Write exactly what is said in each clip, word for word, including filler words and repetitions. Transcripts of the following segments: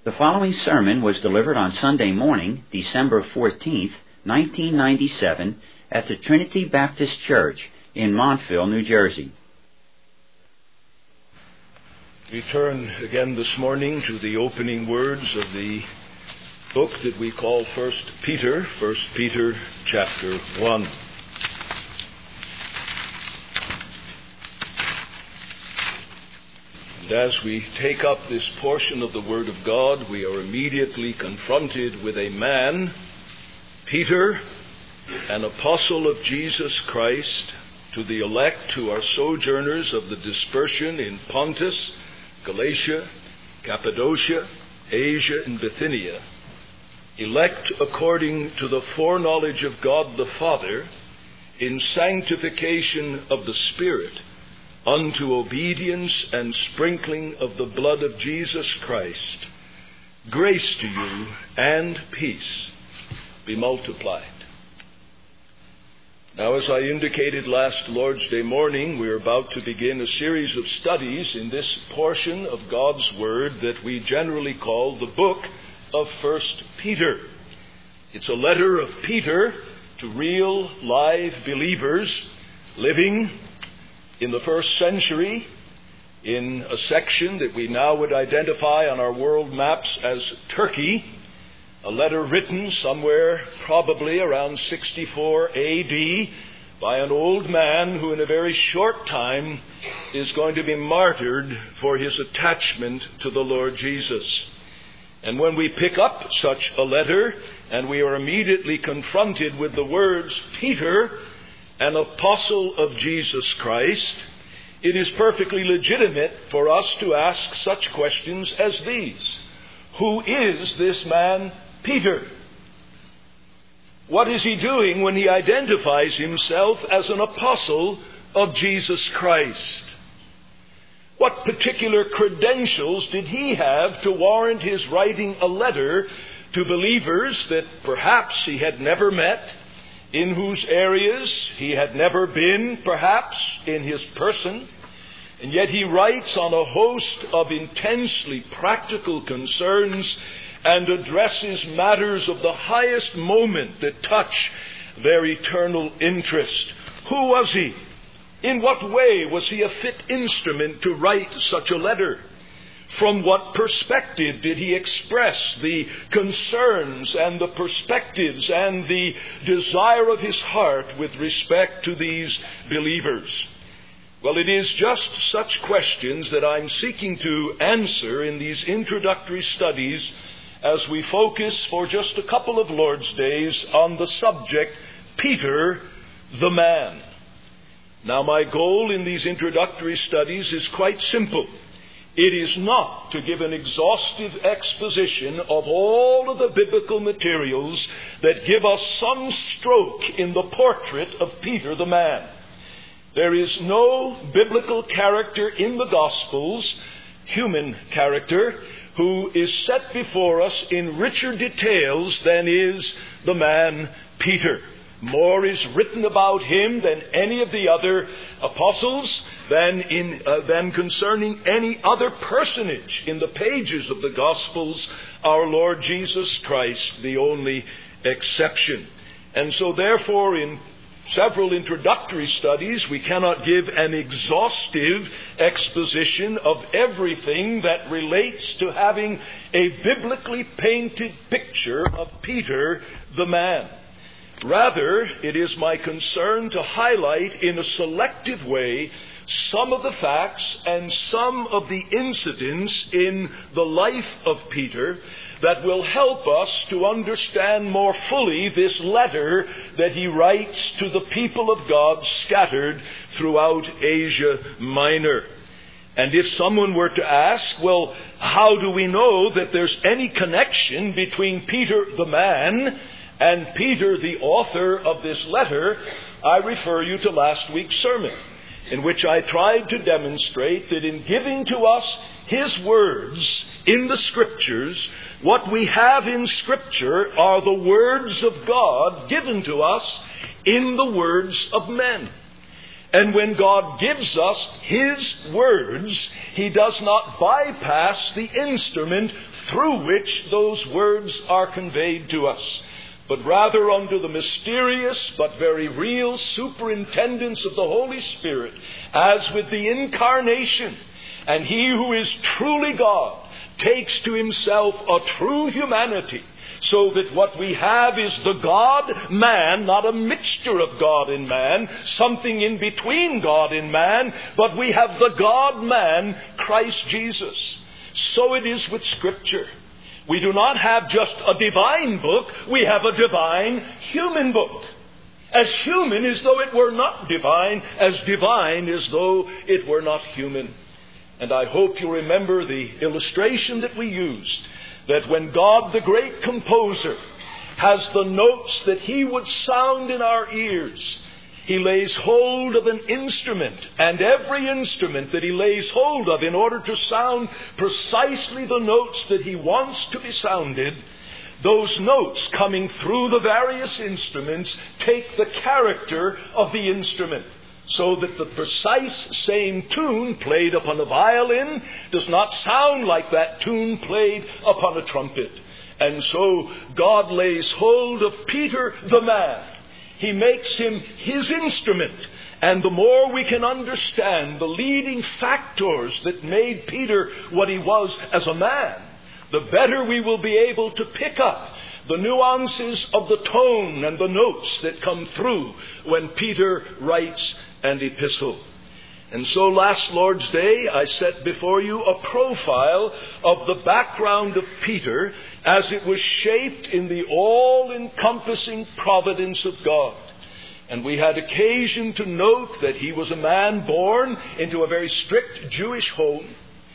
The following sermon was delivered on Sunday morning, December fourteenth, nineteen ninety-seven, at the Trinity Baptist Church in Montville, New Jersey. We turn again this morning to the opening words of the book that we call First Peter, First Peter chapter one. And as we take up this portion of the Word of God, we are immediately confronted with a man, Peter, an apostle of Jesus Christ, to the elect who are sojourners of the dispersion in Pontus, Galatia, Cappadocia, Asia, and Bithynia, elect according to the foreknowledge of God the Father, in sanctification of the Spirit, unto obedience and sprinkling of the blood of Jesus Christ. Grace to you and peace be multiplied. Now, as I indicated last Lord's Day morning, we're about to begin a series of studies in this portion of God's Word that we generally call the book of First Peter. It's a letter of Peter to real, live believers living in the first century in a section that we now would identify on our world maps as Turkey. A letter written somewhere probably around sixty-four A D by an old man who in a very short time is going to be martyred for his attachment to the Lord Jesus. And when we pick up such a letter and we are immediately confronted with the words, Peter, an apostle of Jesus Christ, it is perfectly legitimate for us to ask such questions as these. Who is this man, Peter? What is he doing when he identifies himself as an apostle of Jesus Christ? What particular credentials did he have to warrant his writing a letter to believers that perhaps he had never met, in whose areas he had never been, perhaps, in his person? And yet he writes on a host of intensely practical concerns and addresses matters of the highest moment that touch their eternal interest. Who was he? In what way was he a fit instrument to write such a letter? From what perspective did he express the concerns and the perspectives and the desire of his heart with respect to these believers? Well, it is just such questions that I'm seeking to answer in these introductory studies as we focus for just a couple of Lord's days on the subject, Peter, the man. Now, my goal in these introductory studies is quite simple. It is not to give an exhaustive exposition of all of the biblical materials that give us some stroke in the portrait of Peter the man. There is no biblical character in the Gospels, human character, who is set before us in richer details than is the man Peter. More is written about him than any of the other apostles, than in uh, than concerning any other personage in the pages of the Gospels, our Lord Jesus Christ, the only exception. And so therefore, in several introductory studies, we cannot give an exhaustive exposition of everything that relates to having a biblically painted picture of Peter the man. Rather, it is my concern to highlight in a selective way some of the facts and some of the incidents in the life of Peter that will help us to understand more fully this letter that he writes to the people of God scattered throughout Asia Minor. And if someone were to ask, well, how do we know that there's any connection between Peter the man and Peter the author of this letter, I refer you to last week's sermon, in which I tried to demonstrate that in giving to us his words in the Scriptures, what we have in Scripture are the words of God given to us in the words of men. And when God gives us His words, He does not bypass the instrument through which those words are conveyed to us, but rather under the mysterious but very real superintendence of the Holy Spirit, as with the incarnation. And he who is truly God takes to himself a true humanity, so that what we have is the God-man, not a mixture of God and man, something in between God and man, but we have the God-man, Christ Jesus. So it is with Scripture. We do not have just a divine book, we have a divine human book. As human as though it were not divine, as divine as though it were not human. And I hope you remember the illustration that we used, that when God, the great composer, has the notes that he would sound in our ears, he lays hold of an instrument, and every instrument that he lays hold of in order to sound precisely the notes that he wants to be sounded, those notes coming through the various instruments take the character of the instrument. So that the precise same tune played upon a violin does not sound like that tune played upon a trumpet. And so God lays hold of Peter the man. He makes him his instrument. And the more we can understand the leading factors that made Peter what he was as a man, the better we will be able to pick up the nuances of the tone and the notes that come through when Peter writes an epistle. And so last Lord's Day I set before you a profile of the background of Peter as it was shaped in the all-encompassing providence of God. And we had occasion to note that he was a man born into a very strict Jewish home.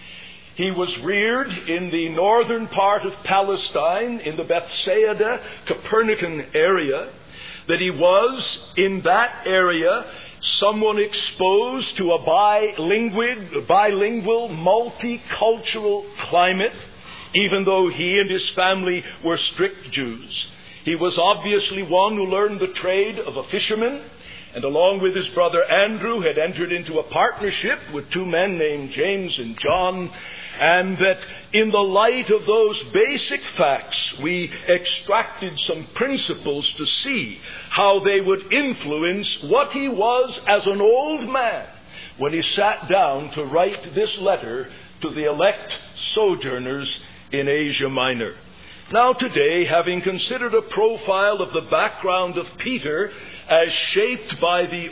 He was reared in the northern part of Palestine, in the Bethsaida, Copernican area, that he was in that area someone exposed to a bilingual, bilingual, multicultural climate, even though he and his family were strict Jews. He was obviously one who learned the trade of a fisherman, and along with his brother Andrew had entered into a partnership with two men named James and John, and that in the light of those basic facts, we extracted some principles to see how they would influence what he was as an old man when he sat down to write this letter to the elect sojourners in Asia Minor. Now today, having considered a profile of the background of Peter as shaped by the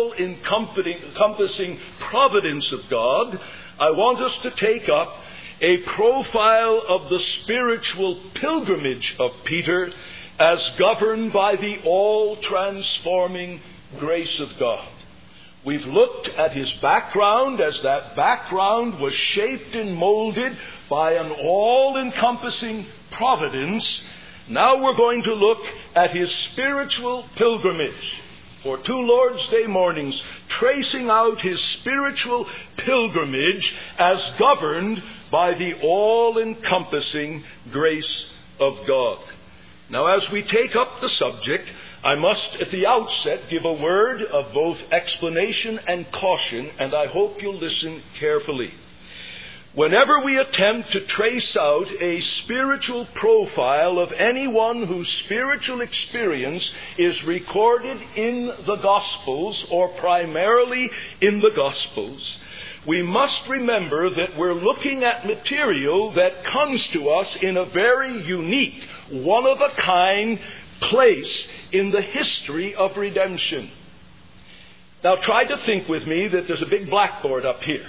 all-encompassing providence of God, I want us to take up a profile of the spiritual pilgrimage of Peter as governed by the all-transforming grace of God. We've looked at his background as that background was shaped and molded by an all-encompassing providence. Now we're going to look at his spiritual pilgrimage for two Lord's Day mornings, tracing out his spiritual pilgrimage as governed by the all-encompassing grace of God. Now, as we take up the subject, I must at the outset give a word of both explanation and caution, and I hope you'll listen carefully. Whenever we attempt to trace out a spiritual profile of anyone whose spiritual experience is recorded in the Gospels, or primarily in the Gospels, we must remember that we're looking at material that comes to us in a very unique, one-of-a-kind place in the history of redemption. Now try to think with me that there's a big blackboard up here.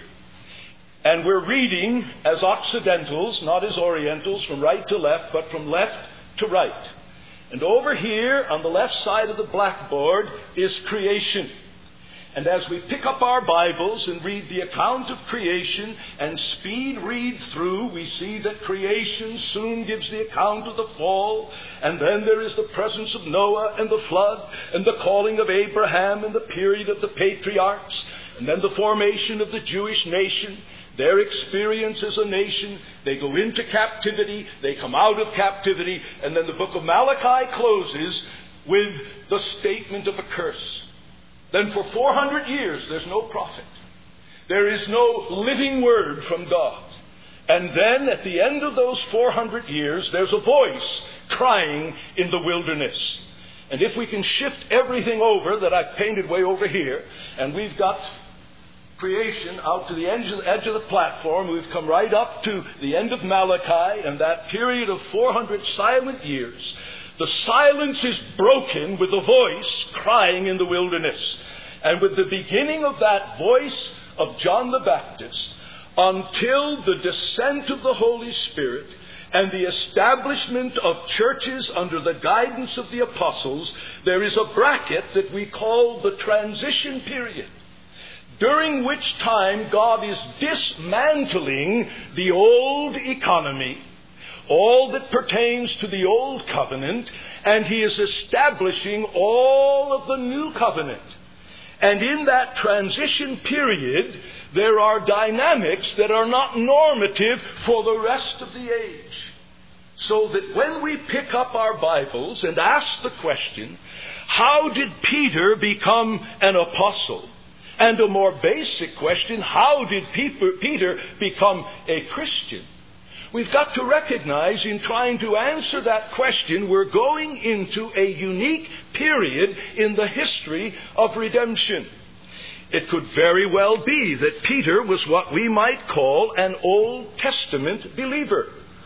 And we're reading as Occidentals, not as Orientals, from right to left, but from left to right. And over here on the left side of the blackboard is creation. And as we pick up our Bibles and read the account of creation and speed read through, we see that creation soon gives the account of the fall. And then there is the presence of Noah and the flood and the calling of Abraham and the period of the patriarchs. And then the formation of the Jewish nation. Their experience as a nation, they go into captivity, they come out of captivity, and then the book of Malachi closes with the statement of a curse. Then for four hundred years there's no prophet. There is no living word from God. And then at the end of those four hundred years, there's a voice crying in the wilderness. And if we can shift everything over that I've painted way over here, and we've got creation out to the edge of, edge of the platform, we've come right up to the end of Malachi, and that period of four hundred silent years, the silence is broken with a voice crying in the wilderness. And with the beginning of that voice of John the Baptist, until the descent of the Holy Spirit and the establishment of churches under the guidance of the apostles, there is a bracket that we call the transition period, during which time God is dismantling the old economy, all that pertains to the old covenant, and He is establishing all of the new covenant. And in that transition period, there are dynamics that are not normative for the rest of the age. So that when we pick up our Bibles and ask the question, how did Peter become an apostle? And a more basic question, how did Peter become a Christian? We've got to recognize in trying to answer that question, we're going into a unique period in the history of redemption. It could very well be that Peter was what we might call an Old Testament believer.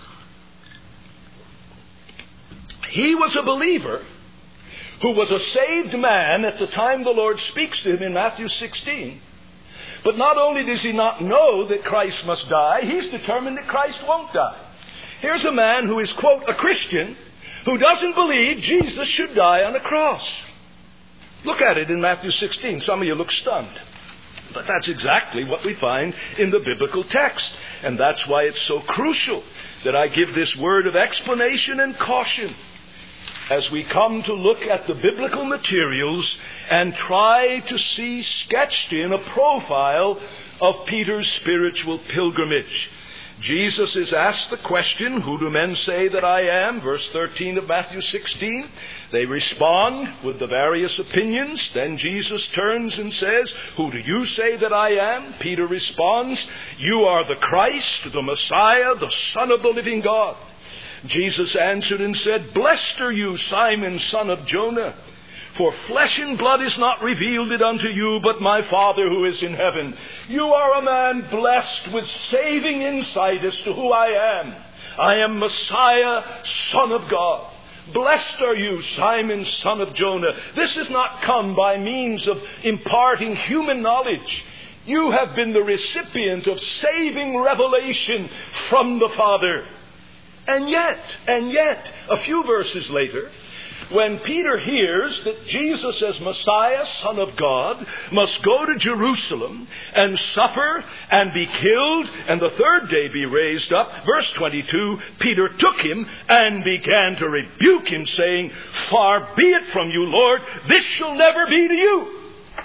He was a believer who was a saved man at the time the Lord speaks to him in Matthew sixteen. But not only does he not know that Christ must die, he's determined that Christ won't die. Here's a man who is, quote, a Christian, who doesn't believe Jesus should die on a cross. Look at it in Matthew sixteen. Some of you look stunned. But that's exactly what we find in the biblical text. And that's why it's so crucial that I give this word of explanation and caution as we come to look at the biblical materials and try to see sketched in a profile of Peter's spiritual pilgrimage. Jesus is asked the question, who do men say that I am? Verse thirteen of Matthew sixteen. They respond with the various opinions. Then Jesus turns and says, who do you say that I am? Peter responds, you are the Christ, the Messiah, the Son of the living God. Jesus answered and said, blessed are you, Simon, son of Jonah, for flesh and blood is not revealed it unto you, but my Father who is in heaven. You are a man blessed with saving insight as to who I am. I am Messiah, Son of God. Blessed are you, Simon, son of Jonah. This has not come by means of imparting human knowledge. You have been the recipient of saving revelation from the Father. And yet, and yet, a few verses later, when Peter hears that Jesus as Messiah, Son of God, must go to Jerusalem and suffer and be killed and the third day be raised up, verse twenty-two, Peter took him and began to rebuke him, saying, far be it from you, Lord, this shall never be to you.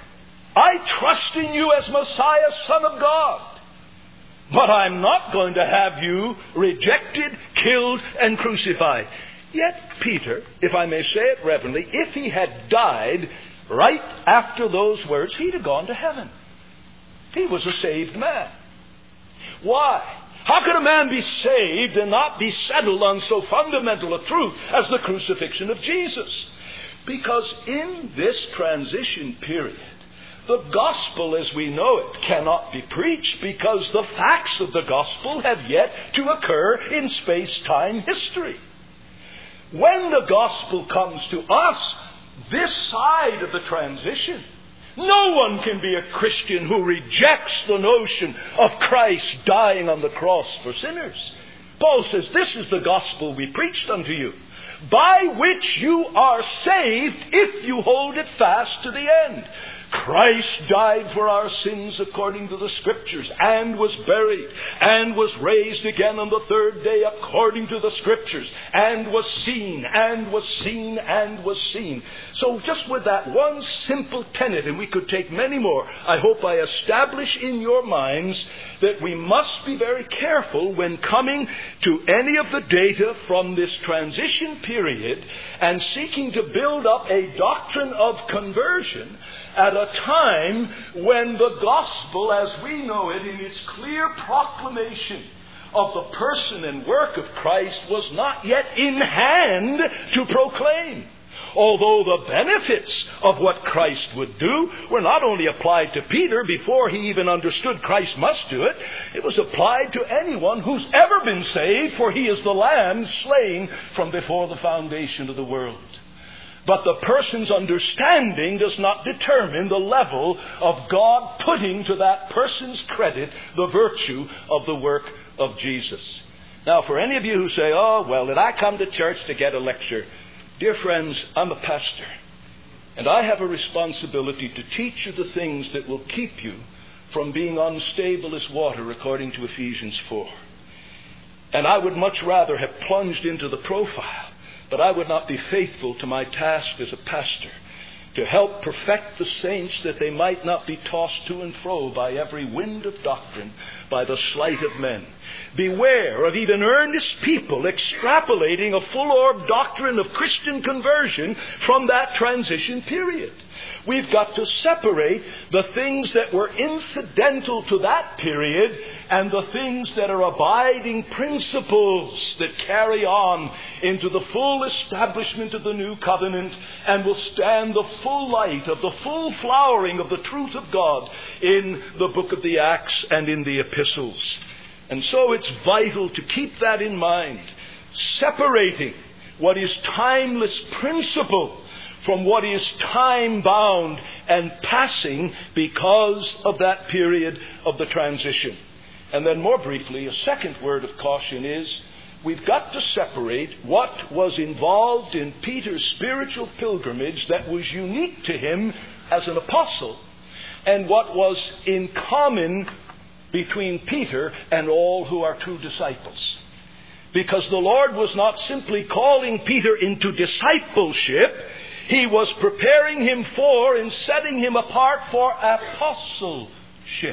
I trust in you as Messiah, Son of God. But I'm not going to have you rejected, killed, and crucified. Yet Peter, if I may say it reverently, if he had died right after those words, he'd have gone to heaven. He was a saved man. Why? How could a man be saved and not be settled on so fundamental a truth as the crucifixion of Jesus? Because in this transition period, the gospel as we know it cannot be preached because the facts of the gospel have yet to occur in space-time history. When the gospel comes to us, this side of the transition, no one can be a Christian who rejects the notion of Christ dying on the cross for sinners. Paul says, this is the gospel we preached unto you, by which you are saved if you hold it fast to the end. Christ died for our sins according to the Scriptures, and was buried, and was raised again on the third day according to the Scriptures, and was seen, and was seen, and was seen. So just with that one simple tenet, and we could take many more, I hope I establish in your minds that we must be very careful when coming to any of the data from this transition period and seeking to build up a doctrine of conversion at a time when the gospel, as we know it in its clear proclamation of the person and work of Christ was not yet in hand to proclaim. Although the benefits of what Christ would do were not only applied to Peter before he even understood Christ must do it, it was applied to anyone who's ever been saved, for he is the Lamb slain from before the foundation of the world. But the person's understanding does not determine the level of God putting to that person's credit the virtue of the work of Jesus. Now, for any of you who say, oh, well, did I come to church to get a lecture? Dear friends, I'm a pastor, and I have a responsibility to teach you the things that will keep you from being unstable as water, according to Ephesians four. And I would much rather have plunged into the profile, but I would not be faithful to my task as a pastor, to help perfect the saints that they might not be tossed to and fro by every wind of doctrine, by the sleight of men. Beware of even earnest people extrapolating a full-orbed doctrine of Christian conversion from that transition period. We've got to separate the things that were incidental to that period and the things that are abiding principles that carry on into the full establishment of the new covenant and will stand the full light of the full flowering of the truth of God in the book of the Acts and in the epistles. And so it's vital to keep that in mind, separating what is timeless principle from what is time-bound and passing because of that period of the transition. And then more briefly, a second word of caution is we've got to separate what was involved in Peter's spiritual pilgrimage that was unique to him as an apostle and what was in common between Peter and all who are true disciples. Because the Lord was not simply calling Peter into discipleship, He was preparing him for and setting him apart for apostleship.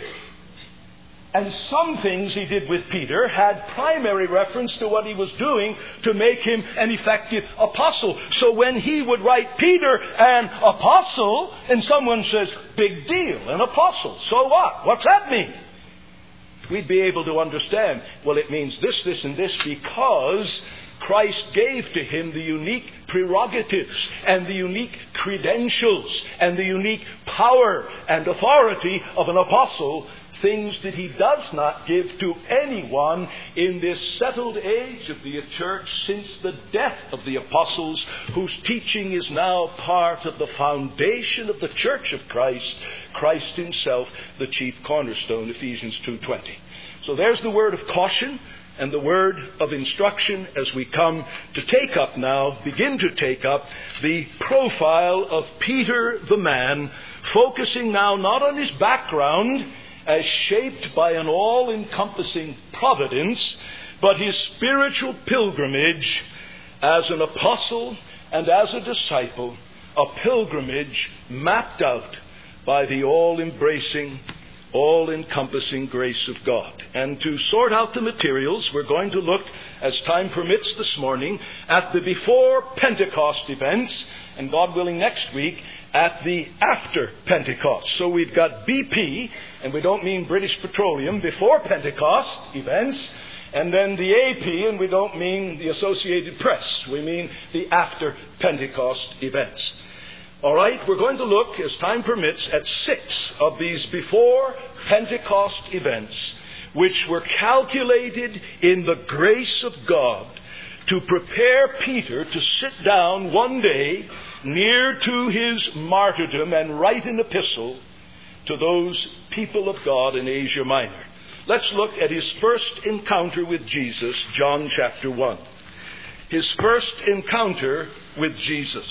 And some things he did with Peter had primary reference to what he was doing to make him an effective apostle. So when he would write Peter an apostle, and someone says, big deal, an apostle, so what? What's that mean? We'd be able to understand, well, it means this, this, and this because Christ gave to him the unique prerogatives and the unique credentials and the unique power and authority of an apostle, things that he does not give to anyone in this settled age of the church since the death of the apostles, whose teaching is now part of the foundation of the church of Christ, Christ himself, the chief cornerstone, Ephesians two twenty. So there's the word of caution and the word of instruction as we come to take up now, begin to take up the profile of Peter the man, focusing now not on his background as shaped by an all-encompassing providence, but his spiritual pilgrimage as an apostle and as a disciple, a pilgrimage mapped out by the all-embracing, all-encompassing grace of God. And to sort out the materials, we're going to look, as time permits this morning, at the before Pentecost events, and God willing next week, at the after Pentecost. So we've got B P, and we don't mean British Petroleum, before Pentecost events, and then the A P, and we don't mean the Associated Press. We mean the after Pentecost events. All right, we're going to look, as time permits, at six of these before Pentecost events, which were calculated in the grace of God to prepare Peter to sit down one day near to his martyrdom and write an epistle to those people of God in Asia Minor. Let's look at his first encounter with Jesus, John chapter one. His first encounter with Jesus,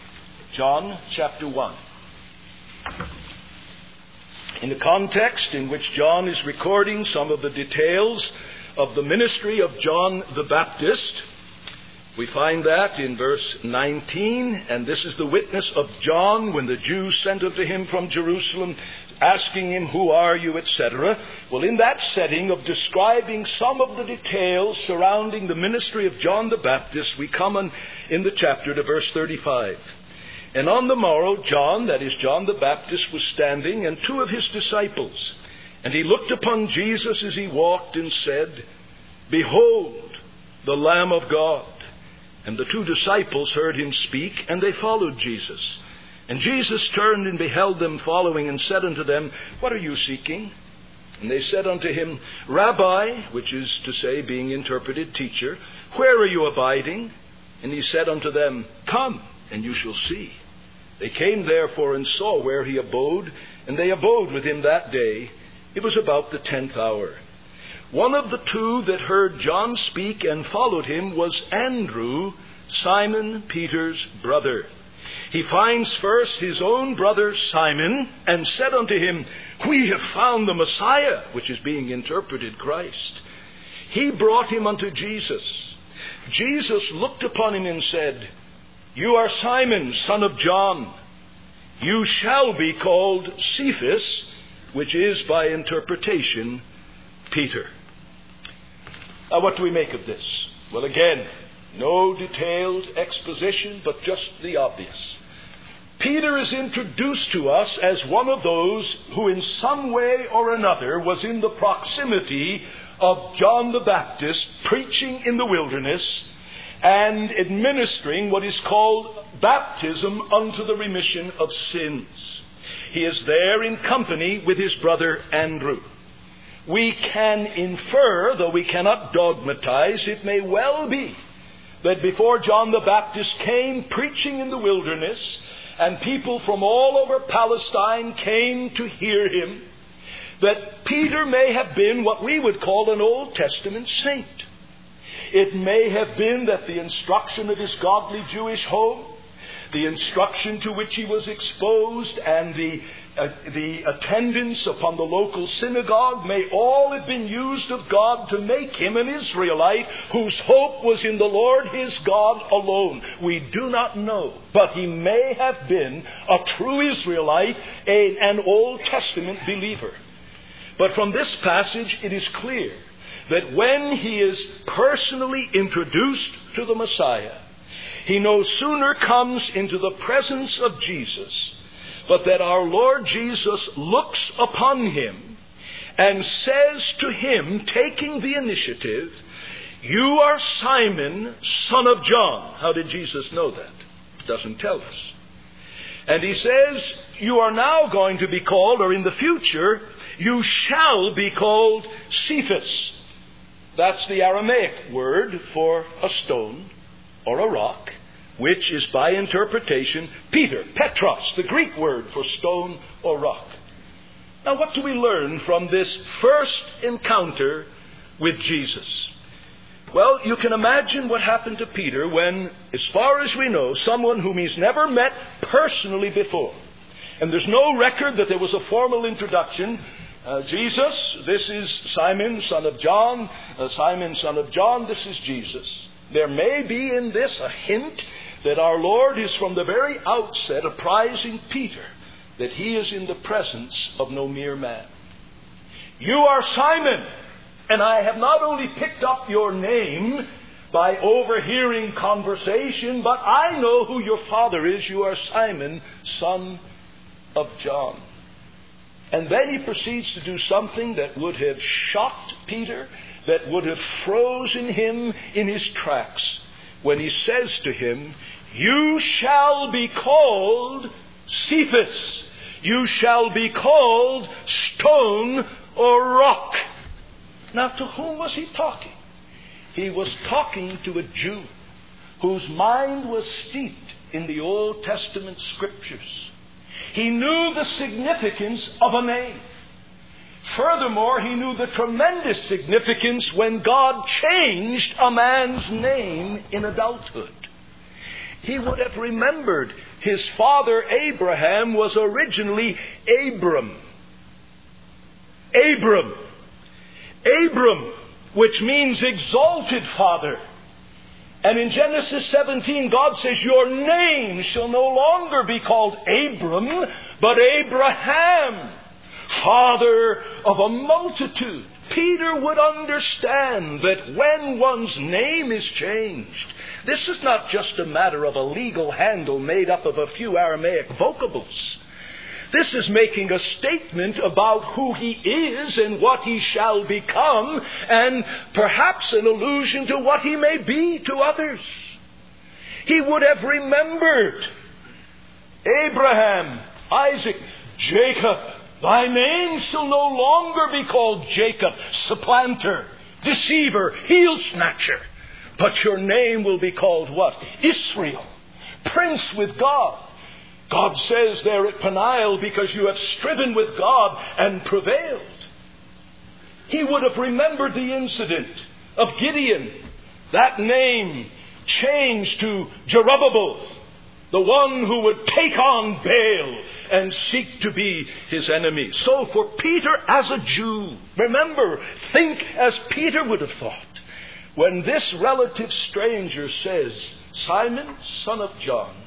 John chapter one. In the context in which John is recording some of the details of the ministry of John the Baptist, we find that in verse nineteen, and this is the witness of John when the Jews sent unto him from Jerusalem, asking him, who are you, et cetera. Well, in that setting of describing some of the details surrounding the ministry of John the Baptist, we come on in the chapter to verse thirty-five. And on the morrow, John, that is John the Baptist, was standing, and two of his disciples. And he looked upon Jesus as he walked and said, "Behold, the Lamb of God." And the two disciples heard him speak, and they followed Jesus. And Jesus turned and beheld them following, and said unto them, "What are you seeking?" And they said unto him, "Rabbi," which is to say, being interpreted, teacher, "where are you abiding?" And he said unto them, "Come, and you shall see." They came therefore and saw where he abode, and they abode with him that day. It was about the tenth hour. One of the two that heard John speak and followed him was Andrew, Simon Peter's brother. He finds first his own brother Simon, and said unto him, "We have found the Messiah," which is being interpreted Christ. He brought him unto Jesus. Jesus looked upon him and said, "You are Simon, son of John. You shall be called Cephas," which is by interpretation Peter. Now, what do we make of this? Well, again, no detailed exposition, but just the obvious. Peter is introduced to us as one of those who in some way or another was in the proximity of John the Baptist, preaching in the wilderness and administering what is called baptism unto the remission of sins. He is there in company with his brother Andrew. We can infer, though we cannot dogmatize, it may well be that before John the Baptist came preaching in the wilderness, and people from all over Palestine came to hear him, that Peter may have been what we would call an Old Testament saint. It may have been that the instruction of his godly Jewish home, the instruction to which he was exposed, and the uh, the attendance upon the local synagogue may all have been used of God to make him an Israelite whose hope was in the Lord his God alone. We do not know, but he may have been a true Israelite, a, an Old Testament believer. But from this passage it is clear that when he is personally introduced to the Messiah, he no sooner comes into the presence of Jesus, but that our Lord Jesus looks upon him and says to him, taking the initiative, "You are Simon, son of John." How did Jesus know that? It doesn't tell us. And he says, "You are now going to be called," or in the future, "you shall be called Cephas." That's the Aramaic word for a stone or a rock, which is by interpretation Peter, Petros, the Greek word for stone or rock. Now, what do we learn from this first encounter with Jesus? Well, you can imagine what happened to Peter when, as far as we know, someone whom he's never met personally before, and there's no record that there was a formal introduction. Uh, Jesus, this is Simon, son of John. Uh, Simon, son of John, this is Jesus. There may be in this a hint that our Lord is from the very outset apprising Peter that he is in the presence of no mere man. "You are Simon, and I have not only picked up your name by overhearing conversation, but I know who your father is. You are Simon, son of John." And then he proceeds to do something that would have shocked Peter, that would have frozen him in his tracks, when he says to him, "You shall be called Cephas. You shall be called stone or rock." Now, to whom was he talking? He was talking to a Jew whose mind was steeped in the Old Testament Scriptures. He knew the significance of a name. Furthermore, he knew the tremendous significance when God changed a man's name in adulthood. He would have remembered his father Abraham was originally Abram. Abram. Abram, which means exalted father. And in Genesis seventeen, God says, "Your name shall no longer be called Abram, but Abraham, father of a multitude." Peter would understand that when one's name is changed, this is not just a matter of a legal handle made up of a few Aramaic vocables. This is making a statement about who he is and what he shall become, and perhaps an allusion to what he may be to others. He would have remembered Abraham, Isaac, Jacob. Thy name shall no longer be called Jacob, supplanter, deceiver, heel snatcher. But your name will be called what? Israel, prince with God. God says there at Peniel, because you have striven with God and prevailed. He would have remembered the incident of Gideon, that name changed to Jerubbaal, the one who would take on Baal and seek to be his enemy. So for Peter as a Jew, remember, think as Peter would have thought. When this relative stranger says, Simon, son of John,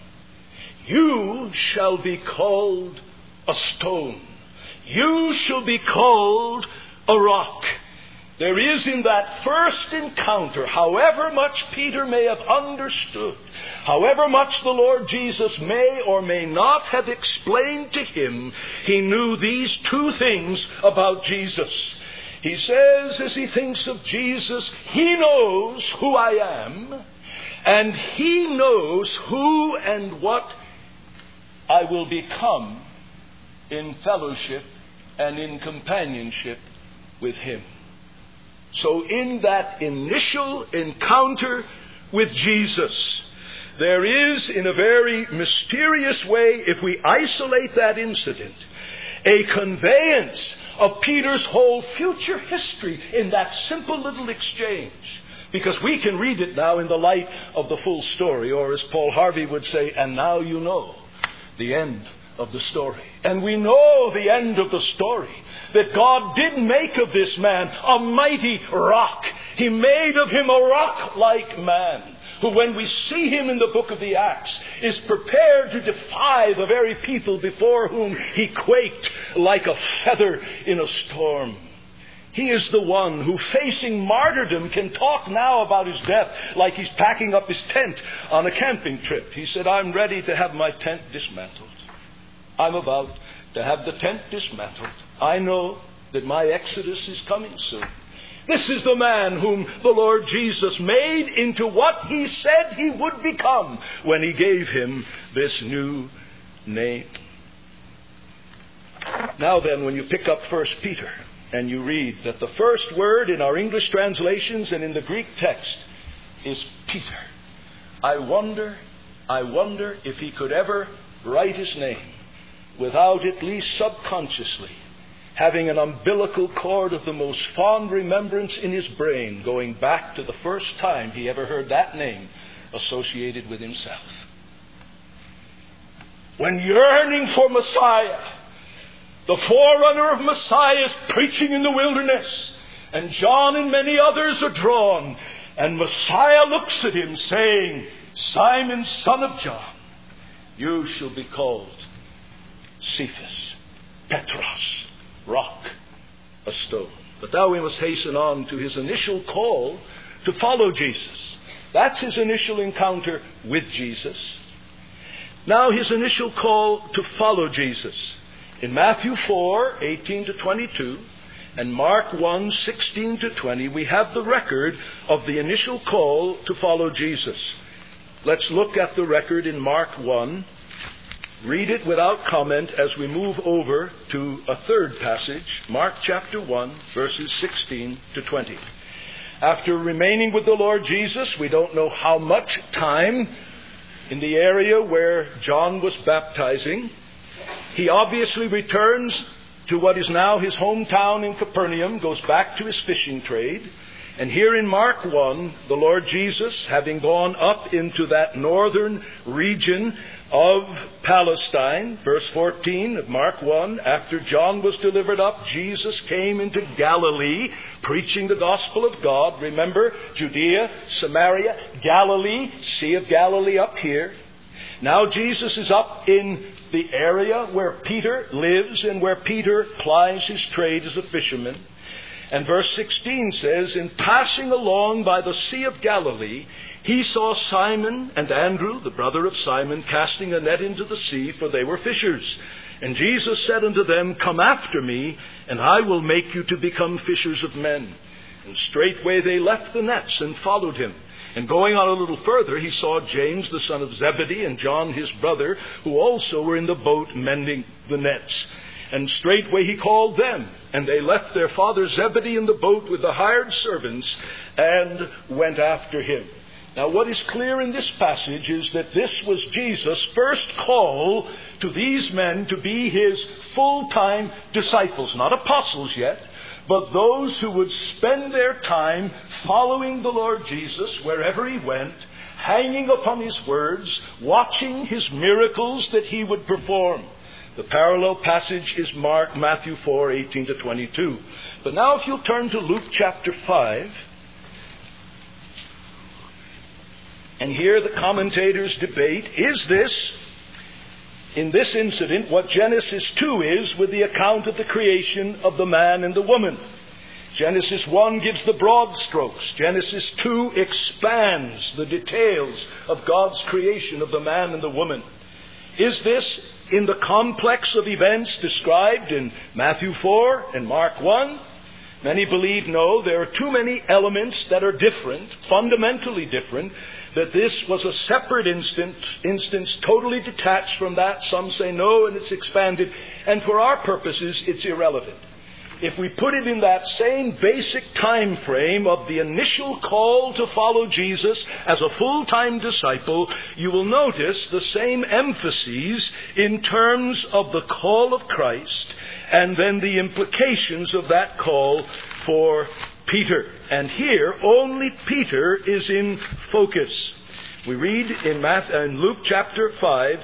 you shall be called a stone. You shall be called a rock. There is in that first encounter, however much Peter may have understood, however much the Lord Jesus may or may not have explained to him, he knew these two things about Jesus. He says, as he thinks of Jesus, he knows who I am, and he knows who and what I will become in fellowship and in companionship with him. So in that initial encounter with Jesus, there is, in a very mysterious way, if we isolate that incident, a conveyance of Peter's whole future history in that simple little exchange. Because we can read it now in the light of the full story, or as Paul Harvey would say, and now you know the end of the story. And we know the end of the story, that God did make of this man a mighty rock. He made of him a rock-like man, who when we see him in the book of the Acts is prepared to defy the very people before whom he quaked like a feather in a storm. He is the one who, facing martyrdom, can talk now about his death like he's packing up his tent on a camping trip. He said, I'm ready to have my tent dismantled. I'm about to have the tent dismantled. I know that my exodus is coming soon. This is the man whom the Lord Jesus made into what he said he would become when he gave him this new name. Now then, when you pick up First Peter and you read that the first word in our English translations and in the Greek text is Peter, I wonder, I wonder if he could ever write his name without at least subconsciously having an umbilical cord of the most fond remembrance in his brain going back to the first time he ever heard that name associated with himself. When yearning for Messiah, the forerunner of Messiah is preaching in the wilderness, and John and many others are drawn, and Messiah looks at him saying, Simon, son of John, you shall be called Cephas, Petros, rock, a stone. But now we must hasten on to his initial call to follow Jesus. That's his initial encounter with Jesus. Now his initial call to follow Jesus. In Matthew four, eighteen to twenty-two, and Mark one, sixteen to twenty, we have the record of the initial call to follow Jesus. Let's look at the record in Mark one. Read it without comment as we move over to a third passage, Mark chapter one, verses sixteen to twenty. After remaining with the Lord Jesus, we don't know how much time, in the area where John was baptizing, he obviously returns to what is now his hometown in Capernaum, goes back to his fishing trade. And here in Mark one, the Lord Jesus, having gone up into that northern region of Palestine, verse fourteen of Mark one, after John was delivered up, Jesus came into Galilee, preaching the gospel of God. Remember, Judea, Samaria, Galilee, Sea of Galilee up here. Now Jesus is up in the area where Peter lives and where Peter plies his trade as a fisherman. And verse sixteen says, in passing along by the Sea of Galilee, he saw Simon and Andrew, the brother of Simon, casting a net into the sea, for they were fishers. And Jesus said unto them, Come after me, and I will make you to become fishers of men. And straightway they left the nets and followed him. And going on a little further, he saw James the son of Zebedee and John his brother, who also were in the boat mending the nets. And straightway he called them, and they left their father Zebedee in the boat with the hired servants, and went after him. Now, what is clear in this passage is that this was Jesus' first call to these men to be his full-time disciples. Not apostles yet, but those who would spend their time following the Lord Jesus wherever he went, hanging upon his words, watching his miracles that he would perform. The parallel passage is Mark, Matthew four, eighteen to twenty-two. But now if you'll turn to Luke chapter five, and here the commentators debate, is this, in this incident, what Genesis two is with the account of the creation of the man and the woman? Genesis one gives the broad strokes. Genesis two expands the details of God's creation of the man and the woman. Is this in the complex of events described in Matthew four and Mark one? Many believe no, there are too many elements that are different, fundamentally different, that this was a separate instance, instance totally detached from that. Some say no, and it's expanded. And for our purposes, it's irrelevant. If we put it in that same basic time frame of the initial call to follow Jesus as a full-time disciple, you will notice the same emphases in terms of the call of Christ and then the implications of that call for Peter. And here, only Peter is in focus. We read in, Matthew, in Luke chapter five,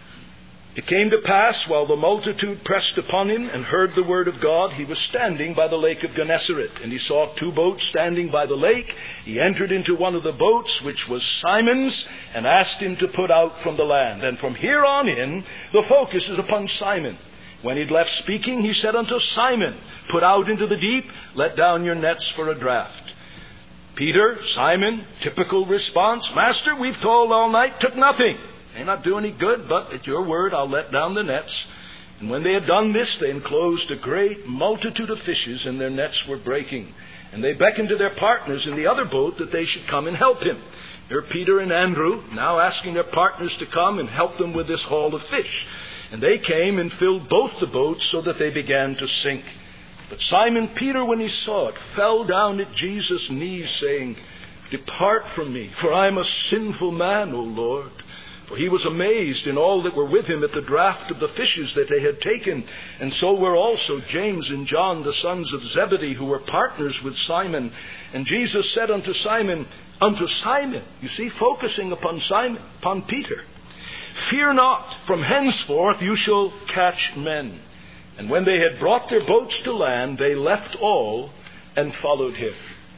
It came to pass, while the multitude pressed upon him and heard the word of God, he was standing by the lake of Gennesaret. And he saw two boats standing by the lake. He entered into one of the boats, which was Simon's, and asked him to put out from the land. And from here on in, the focus is upon Simon. When he'd left speaking, he said unto Simon, Put out into the deep, let down your nets for a draught. Peter, Simon, typical response, Master, we've toiled all night, took nothing. May not do any good, but at your word I'll let down the nets. And when they had done this, they enclosed a great multitude of fishes, and their nets were breaking. And they beckoned to their partners in the other boat that they should come and help him. Here Peter and Andrew now asking their partners to come and help them with this haul of fish. And they came and filled both the boats so that they began to sink. But Simon Peter, when he saw it, fell down at Jesus' knees, saying, Depart from me, for I am a sinful man, O Lord. For he was amazed in all that were with him at the draught of the fishes that they had taken. And so were also James and John, the sons of Zebedee, who were partners with Simon. And Jesus said unto Simon, unto Simon, you see, focusing upon Simon, upon Peter, Fear not, from henceforth you shall catch men. And when they had brought their boats to land, they left all and followed him.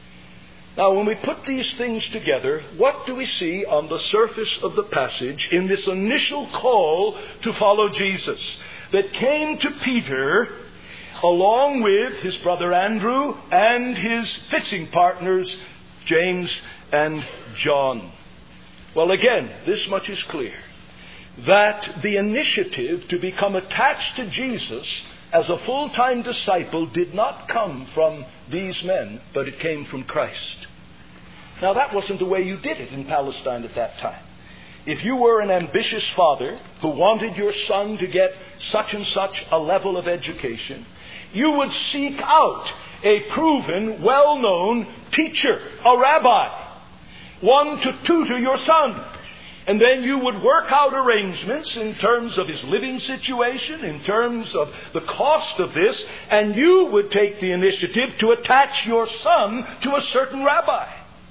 Now, when we put these things together, what do we see on the surface of the passage in this initial call to follow Jesus that came to Peter along with his brother Andrew and his fishing partners, James and John? Well, again, this much is clear, that the initiative to become attached to Jesus as a full-time disciple did not come from these men, but it came from Christ. Now, that wasn't the way you did it in Palestine at that time. If you were an ambitious father who wanted your son to get such and such a level of education, you would seek out a proven, well-known teacher, a rabbi, one to tutor your son. And then you would work out arrangements in terms of his living situation, in terms of the cost of this, and you would take the initiative to attach your son to a certain rabbi.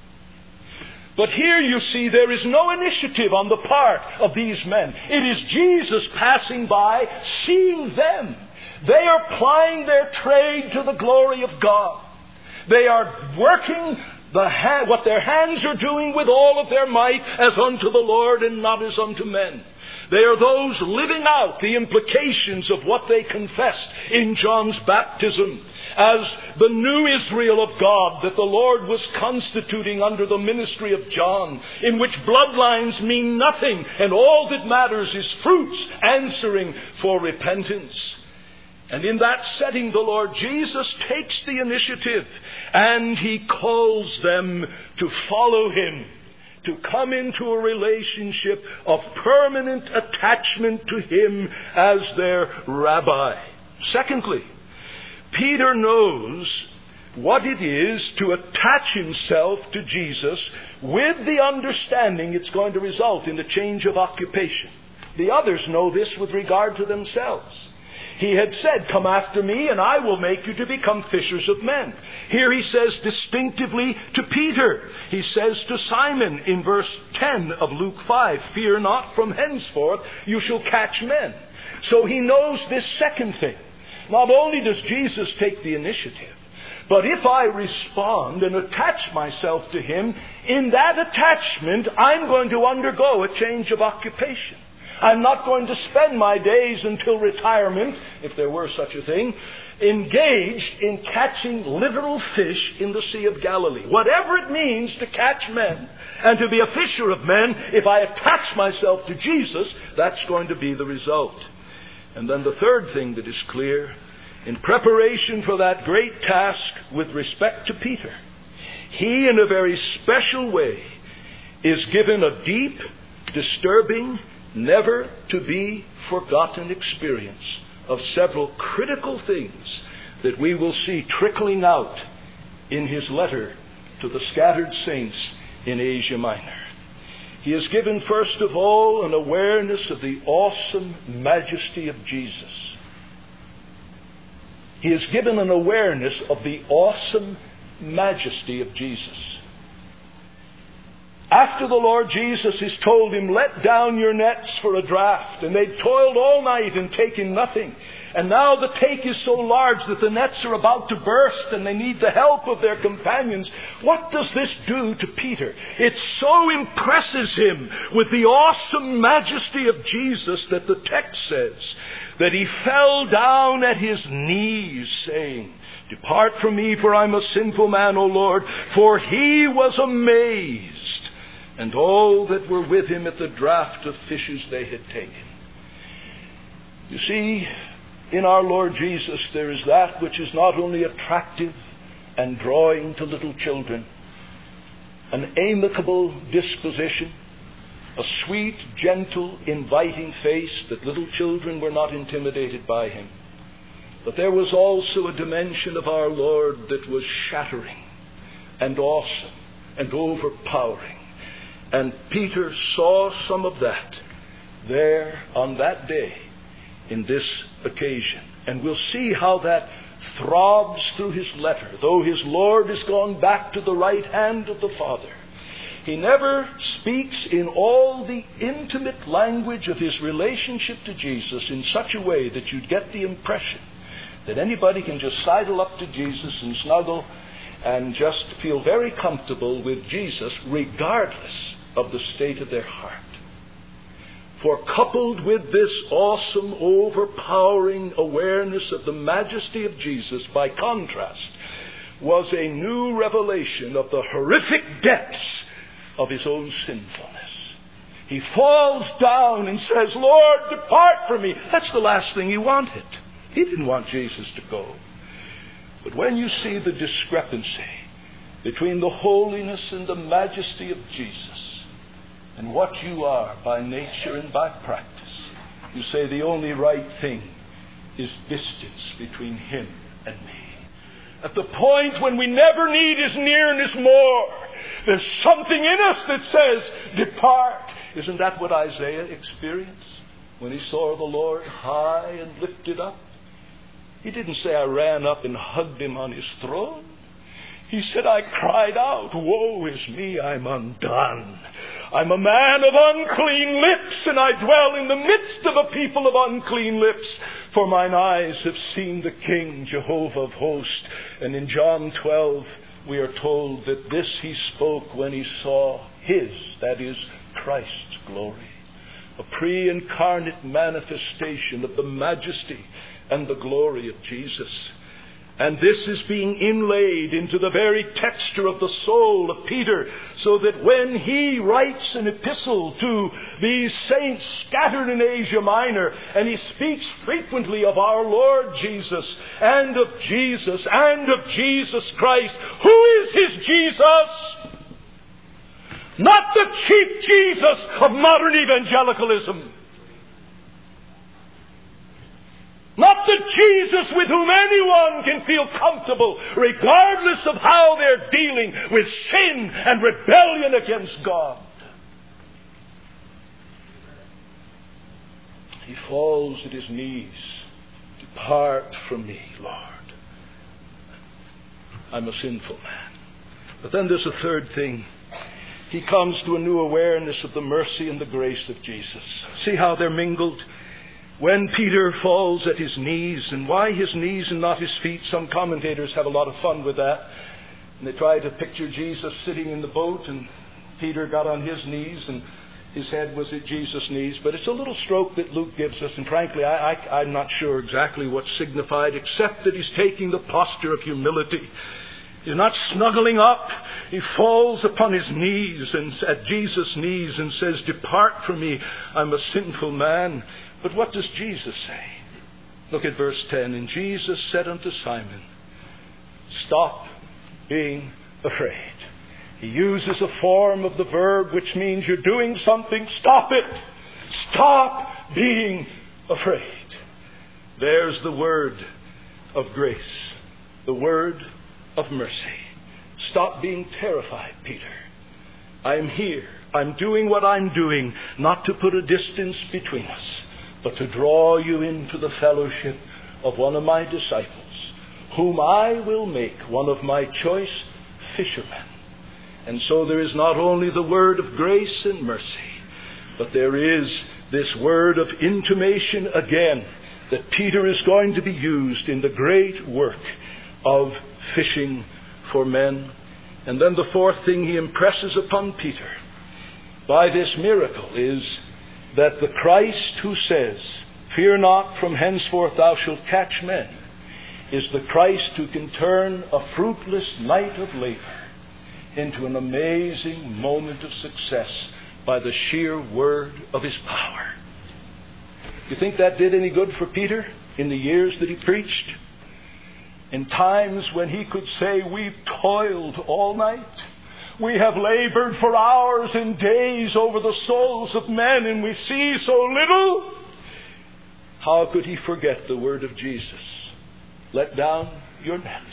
But here you see there is no initiative on the part of these men. It is Jesus passing by, seeing them. They are plying their trade to the glory of God. They are working The ha- what their hands are doing with all of their might as unto the Lord and not as unto men. They are those living out the implications of what they confessed in John's baptism. as the new Israel of God that the Lord was constituting under the ministry of John, in which bloodlines mean nothing and all that matters is fruits answering for repentance. And in that setting, the Lord Jesus takes the initiative and He calls them to follow Him, to come into a relationship of permanent attachment to Him as their rabbi. Secondly, Peter knows what it is to attach himself to Jesus with the understanding it's going to result in a change of occupation. The others know this with regard to themselves. He had said, "Come after me and I will make you to become fishers of men." Here he says distinctively to Peter. He says to Simon in verse ten of Luke five, "Fear not, from henceforth you shall catch men." So he knows this second thing. Not only does Jesus take the initiative, but if I respond and attach myself to Him, in that attachment I'm going to undergo a change of occupation. I'm not going to spend my days until retirement, if there were such a thing, engaged in catching literal fish in the Sea of Galilee. Whatever it means to catch men and to be a fisher of men, if I attach myself to Jesus, that's going to be the result. And then the third thing that is clear, in preparation for that great task with respect to Peter, he in a very special way is given a deep, disturbing, never to be forgotten experience of several critical things that we will see trickling out in his letter to the scattered saints in Asia Minor. He is given, first of all, an awareness of the awesome majesty of Jesus. He is given an awareness of the awesome majesty of Jesus. After the Lord Jesus has told him, "Let down your nets for a draught," and they'd toiled all night and taken nothing, and now the take is so large that the nets are about to burst and they need the help of their companions, what does this do to Peter? It so impresses him with the awesome majesty of Jesus that the text says that he fell down at his knees, saying, "Depart from me, for I'm a sinful man, O Lord." For he was amazed, and all that were with him at the draught of fishes they had taken. You see, in our Lord Jesus there is that which is not only attractive and drawing to little children, an amicable disposition, a sweet, gentle, inviting face that little children were not intimidated by him. But there was also a dimension of our Lord that was shattering and awesome and overpowering. And Peter saw some of that there on that day in this occasion. And we'll see how that throbs through his letter. Though his Lord has gone back to the right hand of the Father, he never speaks in all the intimate language of his relationship to Jesus in such a way that you'd get the impression that anybody can just sidle up to Jesus and snuggle and just feel very comfortable with Jesus regardless of the state of their heart. For coupled with this awesome, overpowering awareness of the majesty of Jesus, by contrast, was a new revelation of the horrific depths of his own sinfulness. He falls down and says, "Lord, depart from me." That's the last thing he wanted. He didn't want Jesus to go. But when you see the discrepancy between the holiness and the majesty of Jesus and what you are by nature and by practice, you say the only right thing is distance between him and me. At the point when we never need his nearness more, there's something in us that says, "Depart." Isn't that what Isaiah experienced when he saw the Lord high and lifted up? He didn't say, "I ran up and hugged him on his throne." He said, "I cried out, woe is me, I'm undone. I'm a man of unclean lips, and I dwell in the midst of a people of unclean lips. For mine eyes have seen the King, Jehovah of hosts." And in John twelve, we are told that this he spoke when he saw his, that is, Christ's glory. A pre-incarnate manifestation of the majesty and the glory of Jesus. And this is being inlaid into the very texture of the soul of Peter, so that when he writes an epistle to these saints scattered in Asia Minor, and he speaks frequently of our Lord Jesus, and of Jesus, and of Jesus Christ, who is his Jesus? Not the cheap Jesus of modern evangelicalism. Not the Jesus with whom anyone can feel comfortable, regardless of how they're dealing with sin and rebellion against God. He falls at his knees. Depart from me, Lord. I'm a sinful man. But then there's a third thing. He comes to a new awareness of the mercy and the grace of Jesus. See how they're mingled? When Peter falls at his knees, and why his knees and not his feet? Some commentators have a lot of fun with that. And they try to picture Jesus sitting in the boat, and Peter got on his knees, and his head was at Jesus' knees. But it's a little stroke that Luke gives us, and frankly, I, I, I'm not sure exactly what's signified, except that he's taking the posture of humility. He's not snuggling up. He falls upon his knees and at Jesus' knees and says, "Depart from me, I'm a sinful man." But what does Jesus say? Look at verse ten. And Jesus said unto Simon, "Stop being afraid." He uses a form of the verb which means you're doing something. Stop it. Stop being afraid. There's the word of grace. The word of mercy. Stop being terrified, Peter. I'm here. I'm doing what I'm doing, not to put a distance between us, but to draw you into the fellowship of one of my disciples, whom I will make one of my choice fishermen. And so there is not only the word of grace and mercy, but there is this word of intimation again, that Peter is going to be used in the great work of fishing for men. And then the fourth thing he impresses upon Peter by this miracle is that the Christ who says, "Fear not, from henceforth thou shalt catch men," is the Christ who can turn a fruitless night of labor into an amazing moment of success by the sheer word of his power. You think that did any good for Peter in the years that he preached? In times when he could say, "We've toiled all night. We have labored for hours and days over the souls of men, and we see so little." How could he forget the word of Jesus? "Let down your net.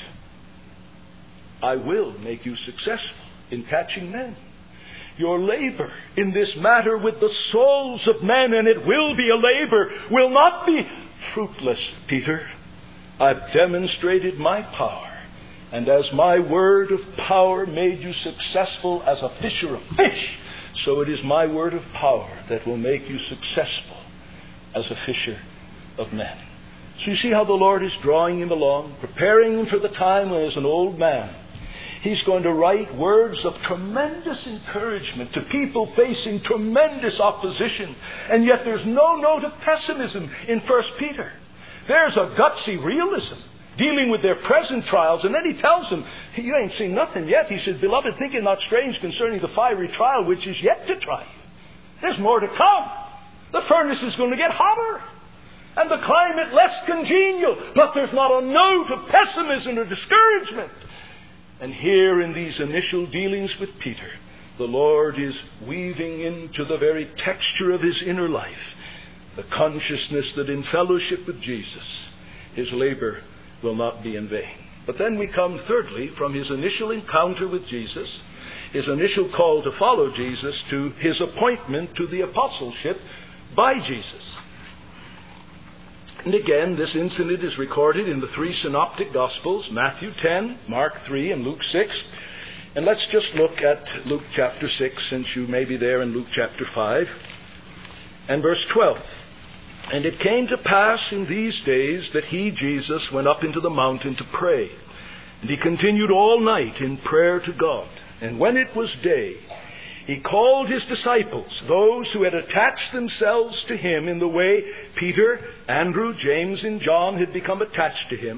I will make you successful in catching men." Your labor in this matter with the souls of men, and it will be a labor, will not be fruitless, Peter. I've demonstrated my power, and as my word of power made you successful as a fisher of fish, so it is my word of power that will make you successful as a fisher of men. So you see how the Lord is drawing him along, preparing him for the time when, as an old man, he's going to write words of tremendous encouragement to people facing tremendous opposition. And yet there's no note of pessimism in First Peter. There's a gutsy realism dealing with their present trials. And then he tells them, "You ain't seen nothing yet." He says, "Beloved, think it not strange concerning the fiery trial which is yet to try you." There's more to come. The furnace is going to get hotter, and the climate less congenial. But there's not a note of pessimism or discouragement. And here in these initial dealings with Peter, the Lord is weaving into the very texture of his inner life the consciousness that in fellowship with Jesus, his labor will not be in vain. But then we come, thirdly, from his initial encounter with Jesus, his initial call to follow Jesus, to his appointment to the apostleship by Jesus. And again, this incident is recorded in the three synoptic Gospels, Matthew ten, Mark three, and Luke six. And let's just look at Luke chapter six, since you may be there in Luke chapter five, and verse twelve. "And it came to pass in these days that he, Jesus, went up into the mountain to pray. And he continued all night in prayer to God. And when it was day, he called his disciples, those who had attached themselves to him in the way Peter, Andrew, James, and John had become attached to him,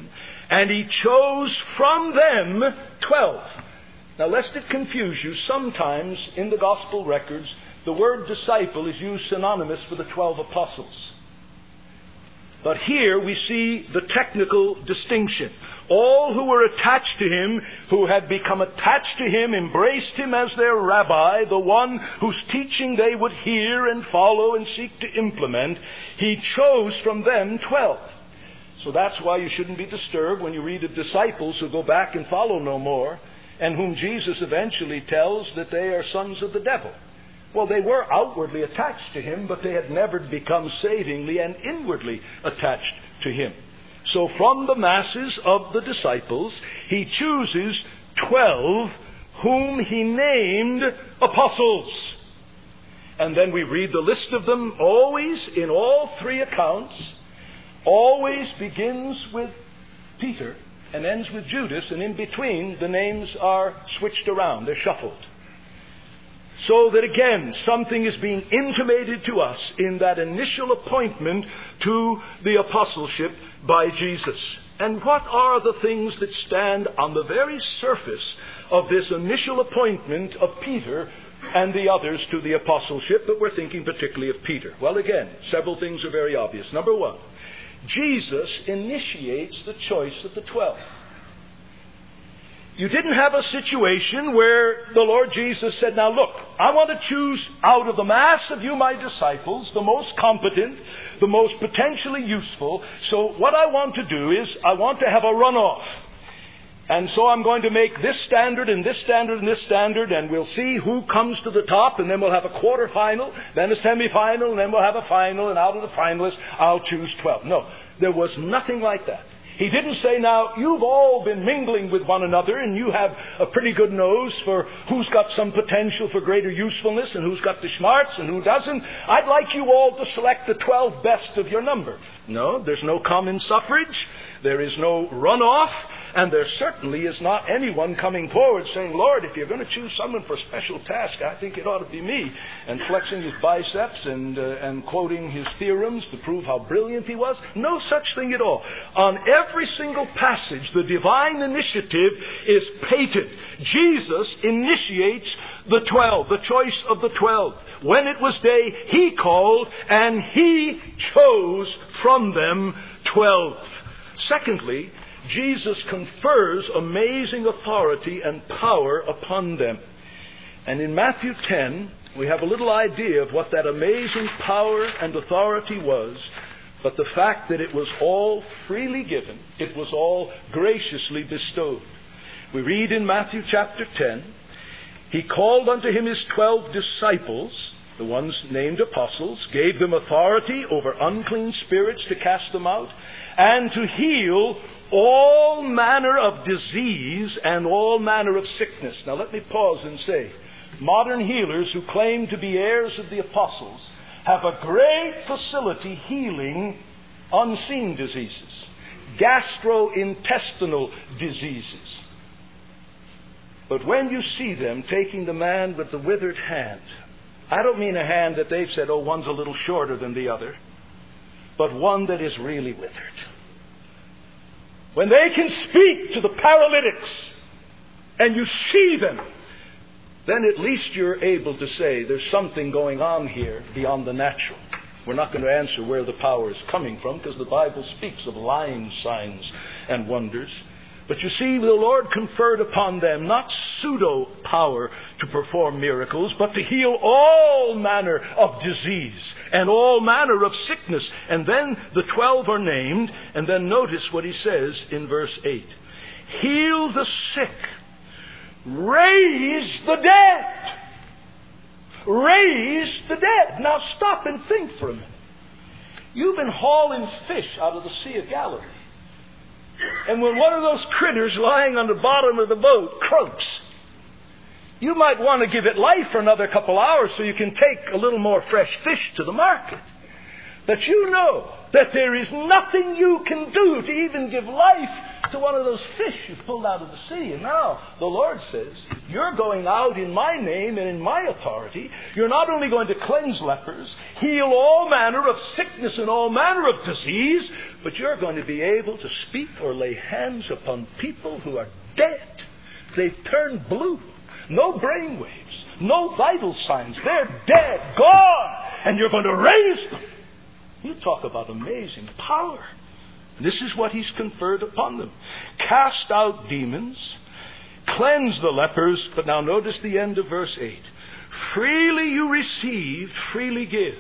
And he chose from them twelve. Now, lest it confuse you, sometimes in the gospel records, the word disciple is used synonymous with the twelve apostles. But here we see the technical distinction. All who were attached to him, who had become attached to him, embraced him as their rabbi, the one whose teaching they would hear and follow and seek to implement, he chose from them twelve. So that's why you shouldn't be disturbed when you read of disciples who go back and follow no more, and whom Jesus eventually tells that they are sons of the devil. Well, they were outwardly attached to him, but they had never become savingly and inwardly attached to him. So from the masses of the disciples, he chooses twelve whom he named apostles. And then we read the list of them, always in all three accounts, always begins with Peter and ends with Judas, and in between the names are switched around, they're shuffled. So that again, something is being intimated to us in that initial appointment to the apostleship by Jesus. And what are the things that stand on the very surface of this initial appointment of Peter and the others to the apostleship? But we're thinking particularly of Peter. Well, again, several things are very obvious. Number one, Jesus initiates the choice of the twelve. You didn't have a situation where the Lord Jesus said, now look, I want to choose out of the mass of you, my disciples, the most competent, the most potentially useful. So what I want to do is I want to have a runoff. And so I'm going to make this standard and this standard and this standard, and we'll see who comes to the top, and then we'll have a quarterfinal, then a semifinal, and then we'll have a final, and out of the finalists, I'll choose twelve. No, there was nothing like that. He didn't say, now, you've all been mingling with one another and you have a pretty good nose for who's got some potential for greater usefulness and who's got the smarts and who doesn't. I'd like you all to select the twelve best of your number. No, there's no common suffrage. There is no runoff. And there certainly is not anyone coming forward saying, Lord, if you're going to choose someone for a special task, I think it ought to be me. And flexing his biceps and, uh, and quoting his theorems to prove how brilliant he was. No such thing at all. On every single passage, the divine initiative is patent. Jesus initiates the twelve, the choice of the twelve. When it was day, he called and he chose from them twelve. Secondly, Jesus confers amazing authority and power upon them. And in Matthew ten, we have a little idea of what that amazing power and authority was, but the fact that it was all freely given, it was all graciously bestowed. We read in Matthew chapter ten, he called unto him his twelve disciples, the ones named apostles, gave them authority over unclean spirits to cast them out, and to heal all manner of disease and all manner of sickness. Now let me pause and say, modern healers who claim to be heirs of the apostles have a great facility healing unseen diseases, gastrointestinal diseases. But when you see them taking the man with the withered hand, I don't mean a hand that they've said, oh, one's a little shorter than the other, but one that is really withered. When they can speak to the paralytics and you see them, then at least you're able to say there's something going on here beyond the natural. We're not going to answer where the power is coming from because the Bible speaks of lying signs and wonders. But you see, the Lord conferred upon them not pseudo power to perform miracles, but to heal all manner of disease and all manner of sickness. And then the twelve are named, and then notice what he says in verse eight. Heal the sick, raise the dead. Raise the dead. Now stop and think for a minute. You've been hauling fish out of the Sea of Galilee. And when one of those critters lying on the bottom of the boat croaks, you might want to give it life for another couple hours so you can take a little more fresh fish to the market. But you know that there is nothing you can do to even give life to one of those fish you pulled out of the sea. And now the Lord says, you're going out in my name and in my authority. You're not only going to cleanse lepers, heal all manner of sickness and all manner of disease, but you're going to be able to speak or lay hands upon people who are dead. They've turned blue. No brain waves. No vital signs. They're dead. Gone. And you're going to raise them. You talk about amazing power. This is what he's conferred upon them. Cast out demons. Cleanse the lepers. But now notice the end of verse eight. Freely you received, freely give.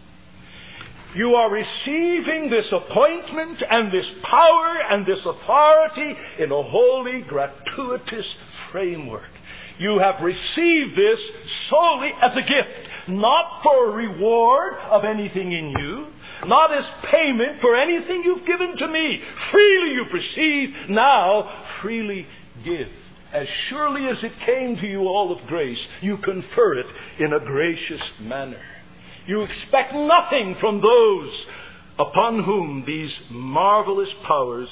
You are receiving this appointment and this power and this authority in a holy, gratuitous framework. You have received this solely as a gift, not for a reward of anything in you, not as payment for anything you've given to me. Freely you've received, now freely give. As surely as it came to you all of grace, you confer it in a gracious manner. You expect nothing from those upon whom these marvelous powers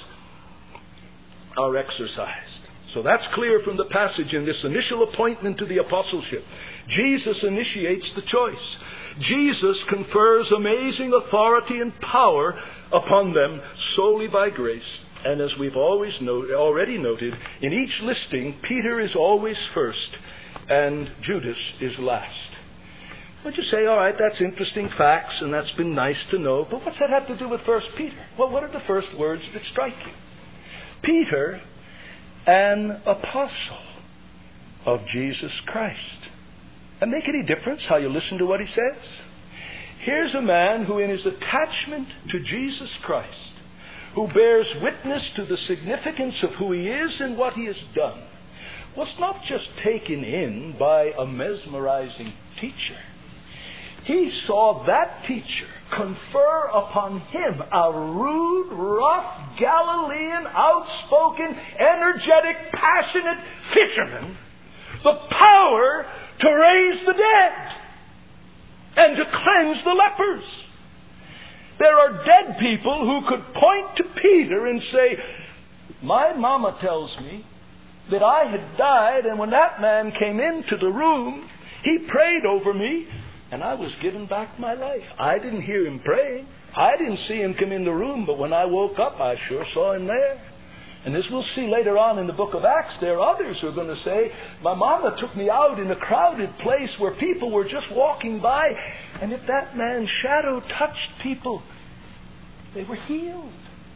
are exercised. So that's clear from the passage in this initial appointment to the apostleship. Jesus initiates the choice. Jesus confers amazing authority and power upon them solely by grace. And as we've always noted, already noted, in each listing, Peter is always first and Judas is last. Would you say, all right, that's interesting facts and that's been nice to know, but what's that have to do with First Peter? Well, what are the first words that strike you? Peter, an apostle of Jesus Christ. And make any difference how you listen to what he says? Here's a man who in his attachment to Jesus Christ, who bears witness to the significance of who he is and what he has done, was not just taken in by a mesmerizing teacher. He saw that teacher confer upon him, a rude, rough, Galilean, outspoken, energetic, passionate fisherman, the power to raise the dead and to cleanse the lepers. There are dead people who could point to Peter and say, my mama tells me that I had died, and when that man came into the room, he prayed over me, and I was given back my life. I didn't hear him praying. I didn't see him come in the room, but when I woke up, I sure saw him there. And as we'll see later on in the book of Acts, there are others who are going to say, my mama took me out in a crowded place where people were just walking by, and if that man's shadow touched people, they were healed.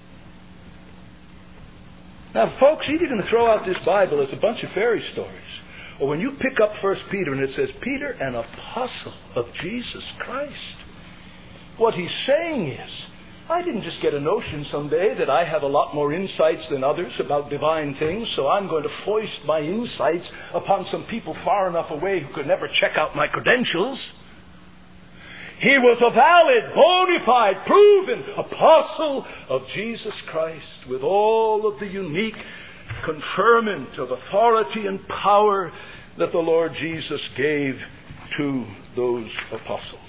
Now, folks, either going to throw out this Bible as a bunch of fairy stories, or when you pick up First Peter and it says, Peter, an apostle of Jesus Christ, what he's saying is, I didn't just get a notion someday that I have a lot more insights than others about divine things, so I'm going to foist my insights upon some people far enough away who could never check out my credentials. He was a valid, bona fide, proven apostle of Jesus Christ with all of the unique conferment of authority and power that the Lord Jesus gave to those apostles.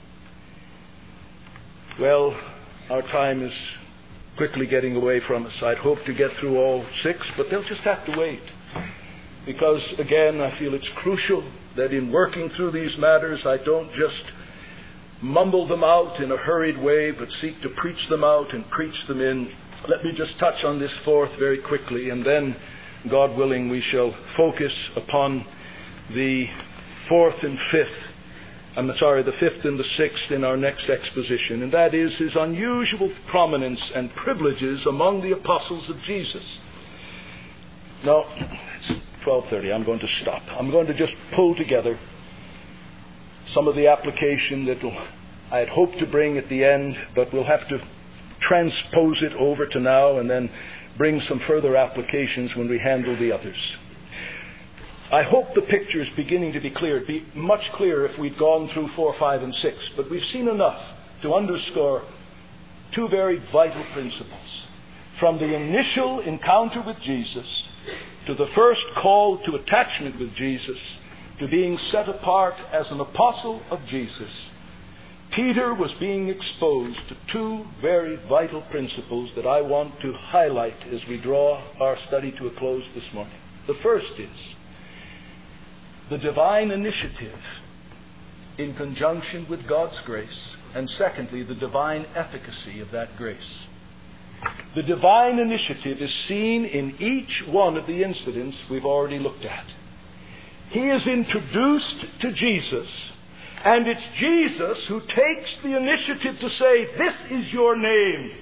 Well, our time is quickly getting away from us. I'd hoped to get through all six, but they'll just have to wait. Because, again, I feel it's crucial that in working through these matters, I don't just mumble them out in a hurried way, but seek to preach them out and preach them in. Let me just touch on this fourth very quickly, and then, God willing, we shall focus upon the fourth and fifth. I'm sorry, the fifth and the sixth in our next exposition, and that is his unusual prominence and privileges among the apostles of Jesus. Now, it's twelve thirty. I'm going to stop. I'm going to just pull together some of the application that I had hoped to bring at the end, but we'll have to transpose it over to now and then bring some further applications when we handle the others. I hope the picture is beginning to be clear. It'd be much clearer if we'd gone through four, five, and six. But we've seen enough to underscore two very vital principles. From the initial encounter with Jesus, to the first call to attachment with Jesus, to being set apart as an apostle of Jesus, Peter was being exposed to two very vital principles that I want to highlight as we draw our study to a close this morning. The first is the divine initiative in conjunction with God's grace, and secondly, the divine efficacy of that grace. The divine initiative is seen in each one of the incidents we've already looked at. He is introduced to Jesus, and it's Jesus who takes the initiative to say, this is your name.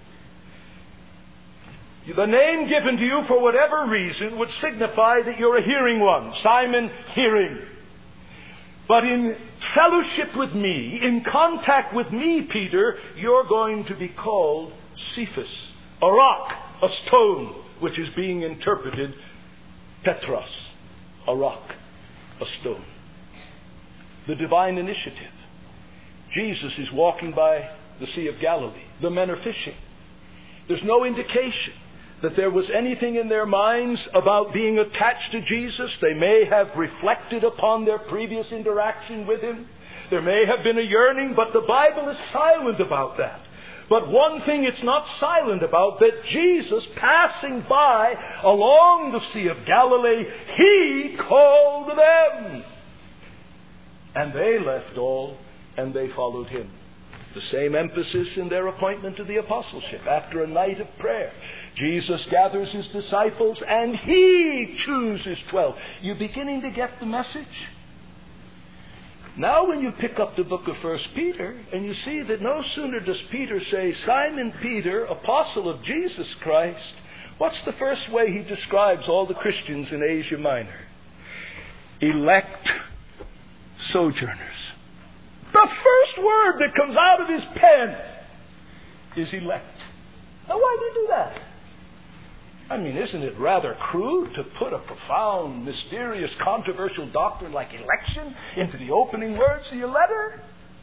The name given to you for whatever reason would signify that you're a hearing one. Simon, hearing. But in fellowship with me, in contact with me, Peter, you're going to be called Cephas, a rock, a stone, which is being interpreted Petros, a rock, a stone. The divine initiative. Jesus is walking by the Sea of Galilee. The men are fishing. There's no indication that there was anything in their minds about being attached to Jesus. They may have reflected upon their previous interaction with Him. There may have been a yearning, but the Bible is silent about that. But one thing it's not silent about, that Jesus, passing by along the Sea of Galilee, He called them. And they left all, and they followed Him. The same emphasis in their appointment to the apostleship. After a night of prayer, Jesus gathers His disciples, and He chooses twelve. You beginning to get the message? Now when you pick up the book of First Peter, and you see that no sooner does Peter say, Simon Peter, apostle of Jesus Christ, what's the first way he describes all the Christians in Asia Minor? Elect sojourners. The first word that comes out of his pen is elect. Now why do you do that? I mean, isn't it rather crude to put a profound, mysterious, controversial doctrine like election into the opening words of your letter?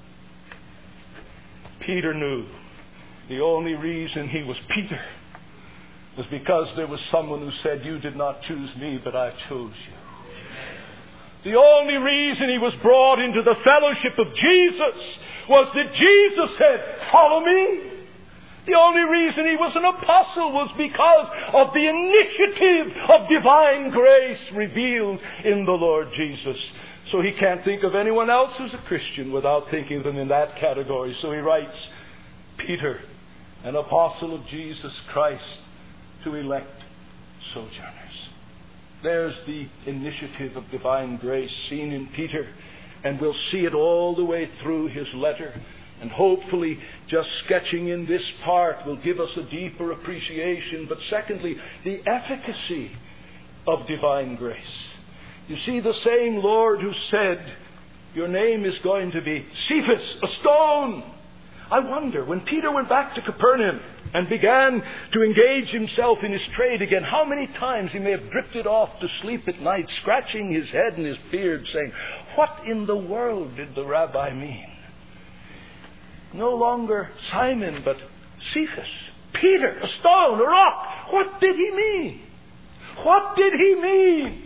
Peter knew the only reason he was Peter was because there was someone who said, you did not choose me, but I chose you. The only reason he was brought into the fellowship of Jesus was that Jesus said, follow me. The only reason he was an apostle was because of the initiative of divine grace revealed in the Lord Jesus. So he can't think of anyone else who's a Christian without thinking of them in that category. So he writes, Peter, an apostle of Jesus Christ, to elect sojourners. There's the initiative of divine grace seen in Peter, and we'll see it all the way through his letter. And hopefully, just sketching in this part will give us a deeper appreciation. But secondly, the efficacy of divine grace. You see, the same Lord who said, your name is going to be Cephas, a stone. I wonder, when Peter went back to Capernaum and began to engage himself in his trade again, how many times he may have drifted off to sleep at night, scratching his head and his beard, saying, what in the world did the rabbi mean? No longer Simon, but Cephas, Peter, a stone, a rock. What did he mean? What did he mean?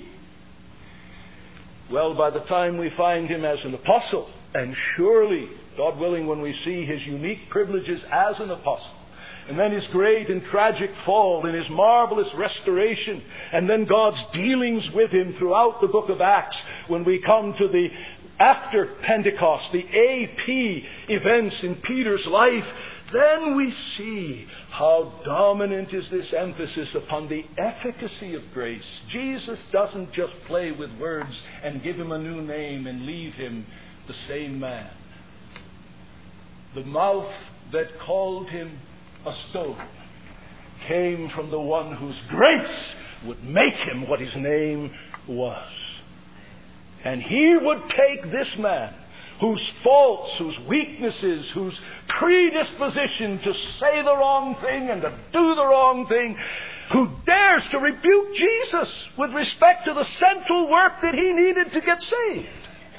Well, by the time we find him as an apostle, and surely, God willing, when we see his unique privileges as an apostle, and then his great and tragic fall, and his marvelous restoration, and then God's dealings with him throughout the book of Acts, when we come to the after Pentecost, the A P events in Peter's life, then we see how dominant is this emphasis upon the efficacy of grace. Jesus doesn't just play with words and give him a new name and leave him the same man. The mouth that called him a stone came from the one whose grace would make him what his name was. And he would take this man, whose faults, whose weaknesses, whose predisposition to say the wrong thing and to do the wrong thing, who dares to rebuke Jesus with respect to the central work that he needed to get saved.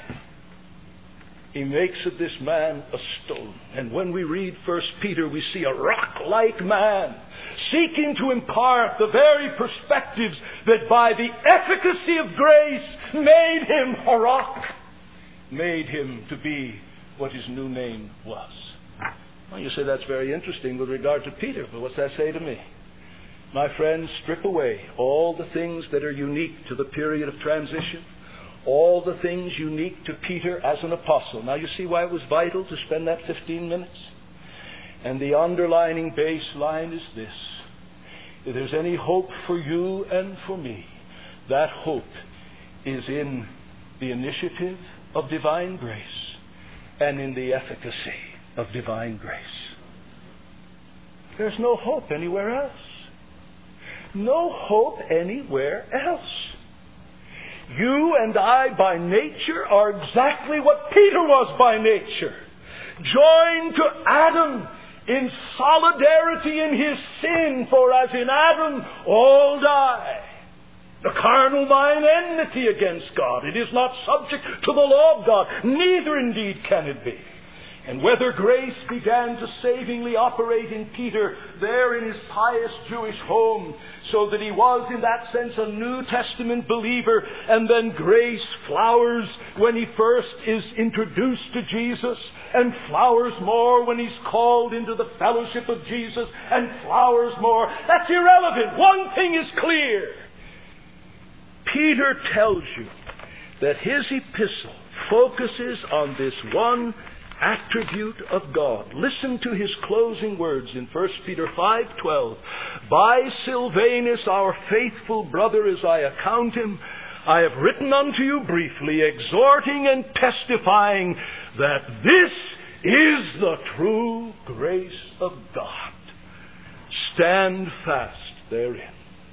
He makes of this man a stone. And when we read First Peter, we see a rock-like man seeking to impart the very perspectives that by the efficacy of grace made him a rock, made him to be what his new name was. Well, you say that's very interesting with regard to Peter, but what's that say to me? My friends, strip away all the things that are unique to the period of transition, all the things unique to Peter as an apostle. Now you see why it was vital to spend that fifteen minutes? And the underlining baseline is this. If there's any hope for you and for me, that hope is in the initiative of divine grace and in the efficacy of divine grace. There's no hope anywhere else. No hope anywhere else. You and I by nature are exactly what Peter was by nature. Joined to Adam in solidarity in his sin, for as in Adam all die. The carnal mind enmity against God. It is not subject to the law of God. Neither indeed can it be. And whether grace began to savingly operate in Peter there in his pious Jewish home, so that he was in that sense a New Testament believer, and then grace flowers when he first is introduced to Jesus, and flowers more when he's called into the fellowship of Jesus, and flowers more. That's irrelevant. One thing is clear. Peter tells you that his epistle focuses on this one attribute of God. Listen to his closing words in First Peter five twelve. By Silvanus, our faithful brother, as I account him, I have written unto you briefly, exhorting and testifying that this is the true grace of God. Stand fast therein.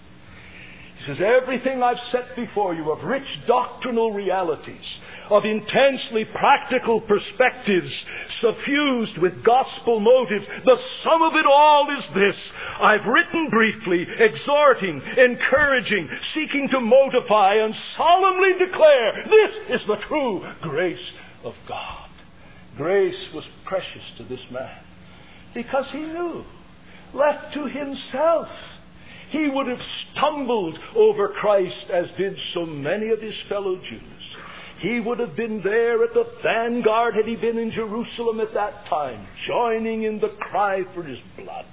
He says, everything I've set before you of rich doctrinal realities, of intensely practical perspectives suffused with gospel motives, the sum of it all is this. I've written briefly, exhorting, encouraging, seeking to motivate and solemnly declare this is the true grace of God. Grace was precious to this man because he knew, left to himself, he would have stumbled over Christ as did so many of his fellow Jews. He would have been there at the vanguard had he been in Jerusalem at that time, joining in the cry for his blood.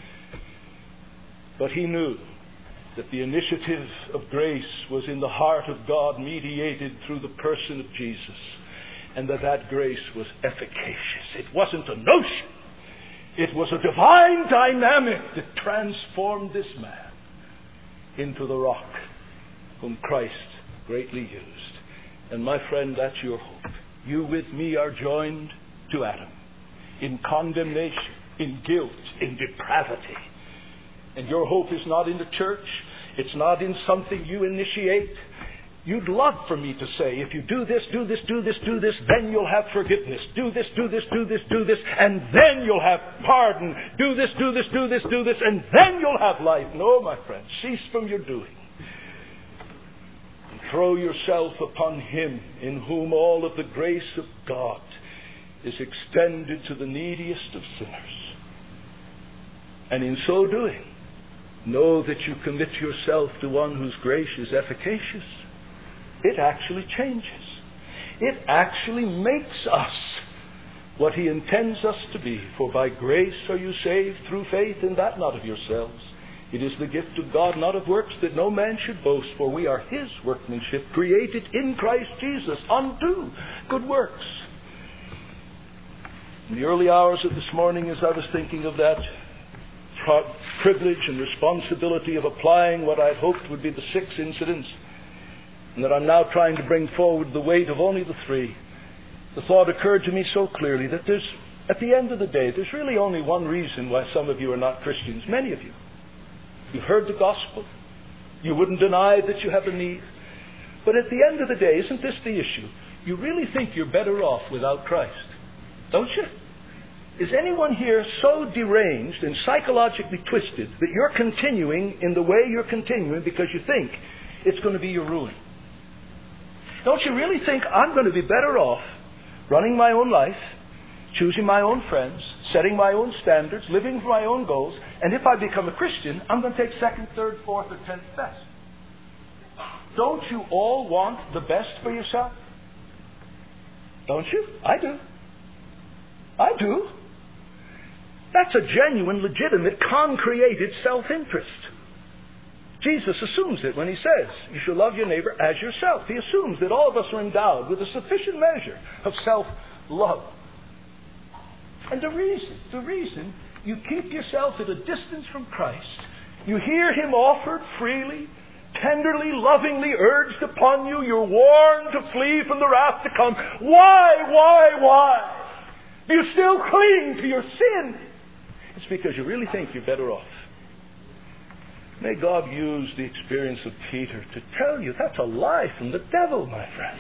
But he knew that the initiative of grace was in the heart of God, mediated through the person of Jesus, and that that grace was efficacious. It wasn't a notion. It was a divine dynamic that transformed this man into the rock whom Christ greatly used. And my friend, that's your hope. You with me are joined to Adam in condemnation, in guilt, in depravity. And your hope is not in the church. It's not in something you initiate. You'd love for me to say, if you do this, do this, do this, do this, then you'll have forgiveness. Do this, do this, do this, do this, and then you'll have pardon. Do this, do this, do this, do this, and then you'll have life. No, my friend, cease from your doing. Throw yourself upon Him in whom all of the grace of God is extended to the neediest of sinners. And in so doing, know that you commit yourself to one whose grace is efficacious. It actually changes. It actually makes us what He intends us to be. For by grace are you saved through faith, and that not of yourselves. It is the gift of God, not of works, that no man should boast. For we are His workmanship, created in Christ Jesus unto good works. In the early hours of this morning, as I was thinking of that privilege and responsibility of applying what I had hoped would be the six incidents, and that I'm now trying to bring forward the weight of only the three, the thought occurred to me so clearly that there's, at the end of the day, there's really only one reason why some of you are not Christians. Many of you. You've heard the gospel. You wouldn't deny that you have a need. But at the end of the day, isn't this the issue? You really think you're better off without Christ, don't you? Is anyone here so deranged and psychologically twisted that you're continuing in the way you're continuing because you think it's going to be your ruin? Don't you really think I'm going to be better off running my own life, choosing my own friends, setting my own standards, living for my own goals, and if I become a Christian, I'm going to take second, third, fourth, or tenth best? Don't you all want the best for yourself? Don't you? I do. I do. That's a genuine, legitimate, concreated self-interest. Jesus assumes it when he says, you shall love your neighbor as yourself. He assumes that all of us are endowed with a sufficient measure of self-love. And the reason, the reason you keep yourself at a distance from Christ, you hear him offered freely, tenderly, lovingly urged upon you, you're warned to flee from the wrath to come. Why, why, why? Do you still cling to your sin? It's because you really think you're better off. May God use the experience of Peter to tell you that's a lie from the devil, my friend.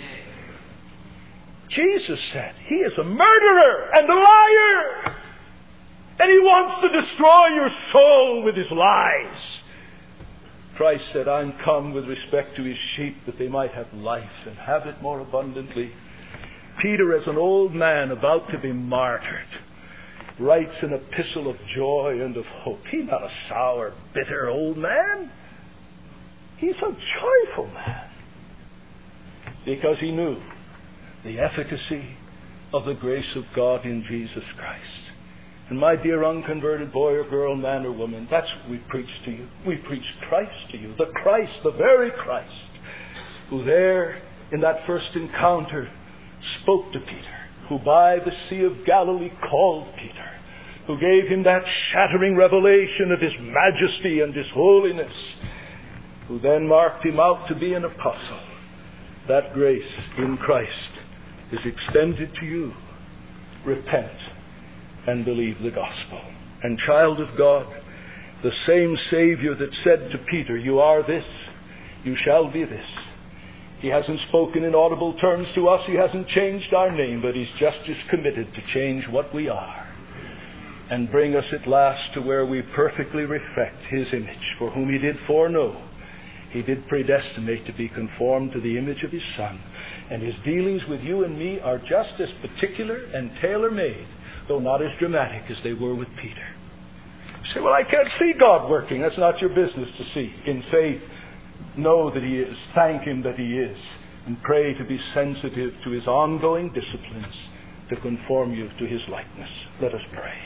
Jesus said he is a murderer and a liar. And he wants to destroy your soul with his lies. Christ said, I'm come with respect to his sheep that they might have life and have it more abundantly. Peter, as an old man about to be martyred, writes an epistle of joy and of hope. He's not a sour, bitter old man. He's a joyful man. Because he knew the efficacy of the grace of God in Jesus Christ. And my dear unconverted boy or girl, man or woman, that's what we preach to you. We preach Christ to you. The Christ, the very Christ, who there in that first encounter spoke to Peter, who by the Sea of Galilee called Peter, who gave him that shattering revelation of his majesty and his holiness, who then marked him out to be an apostle. That grace in Christ is extended to you. Repent and believe the gospel. And child of God, the same Savior that said to Peter, you are this, you shall be this. He hasn't spoken in audible terms to us. He hasn't changed our name, but he's just as committed to change what we are and bring us at last to where we perfectly reflect his image, for whom he did foreknow. He did predestinate to be conformed to the image of his Son. And his dealings with you and me are just as particular and tailor-made, though not as dramatic as they were with Peter. You say, well, I can't see God working. That's not your business to see. In faith, know that he is. Thank him that he is. And pray to be sensitive to his ongoing disciplines to conform you to his likeness. Let us pray.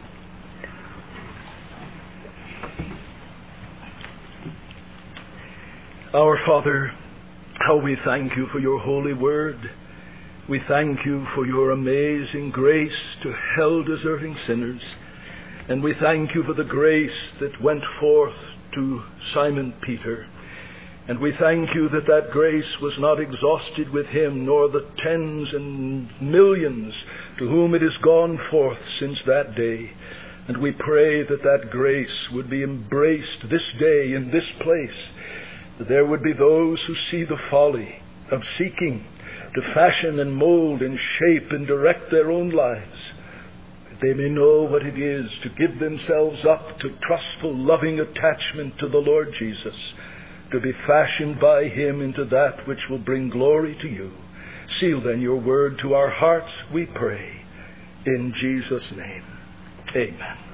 Our Father, how we thank you for your holy word. We thank you for your amazing grace to hell-deserving sinners. And we thank you for the grace that went forth to Simon Peter. And we thank you that that grace was not exhausted with him, nor the tens and millions to whom it has gone forth since that day. And we pray that that grace would be embraced this day in this place, that there would be those who see the folly of seeking to fashion and mold and shape and direct their own lives, that they may know what it is to give themselves up to trustful, loving attachment to the Lord Jesus, to be fashioned by him into that which will bring glory to you. Seal then your word to our hearts, we pray, in Jesus' name. Amen.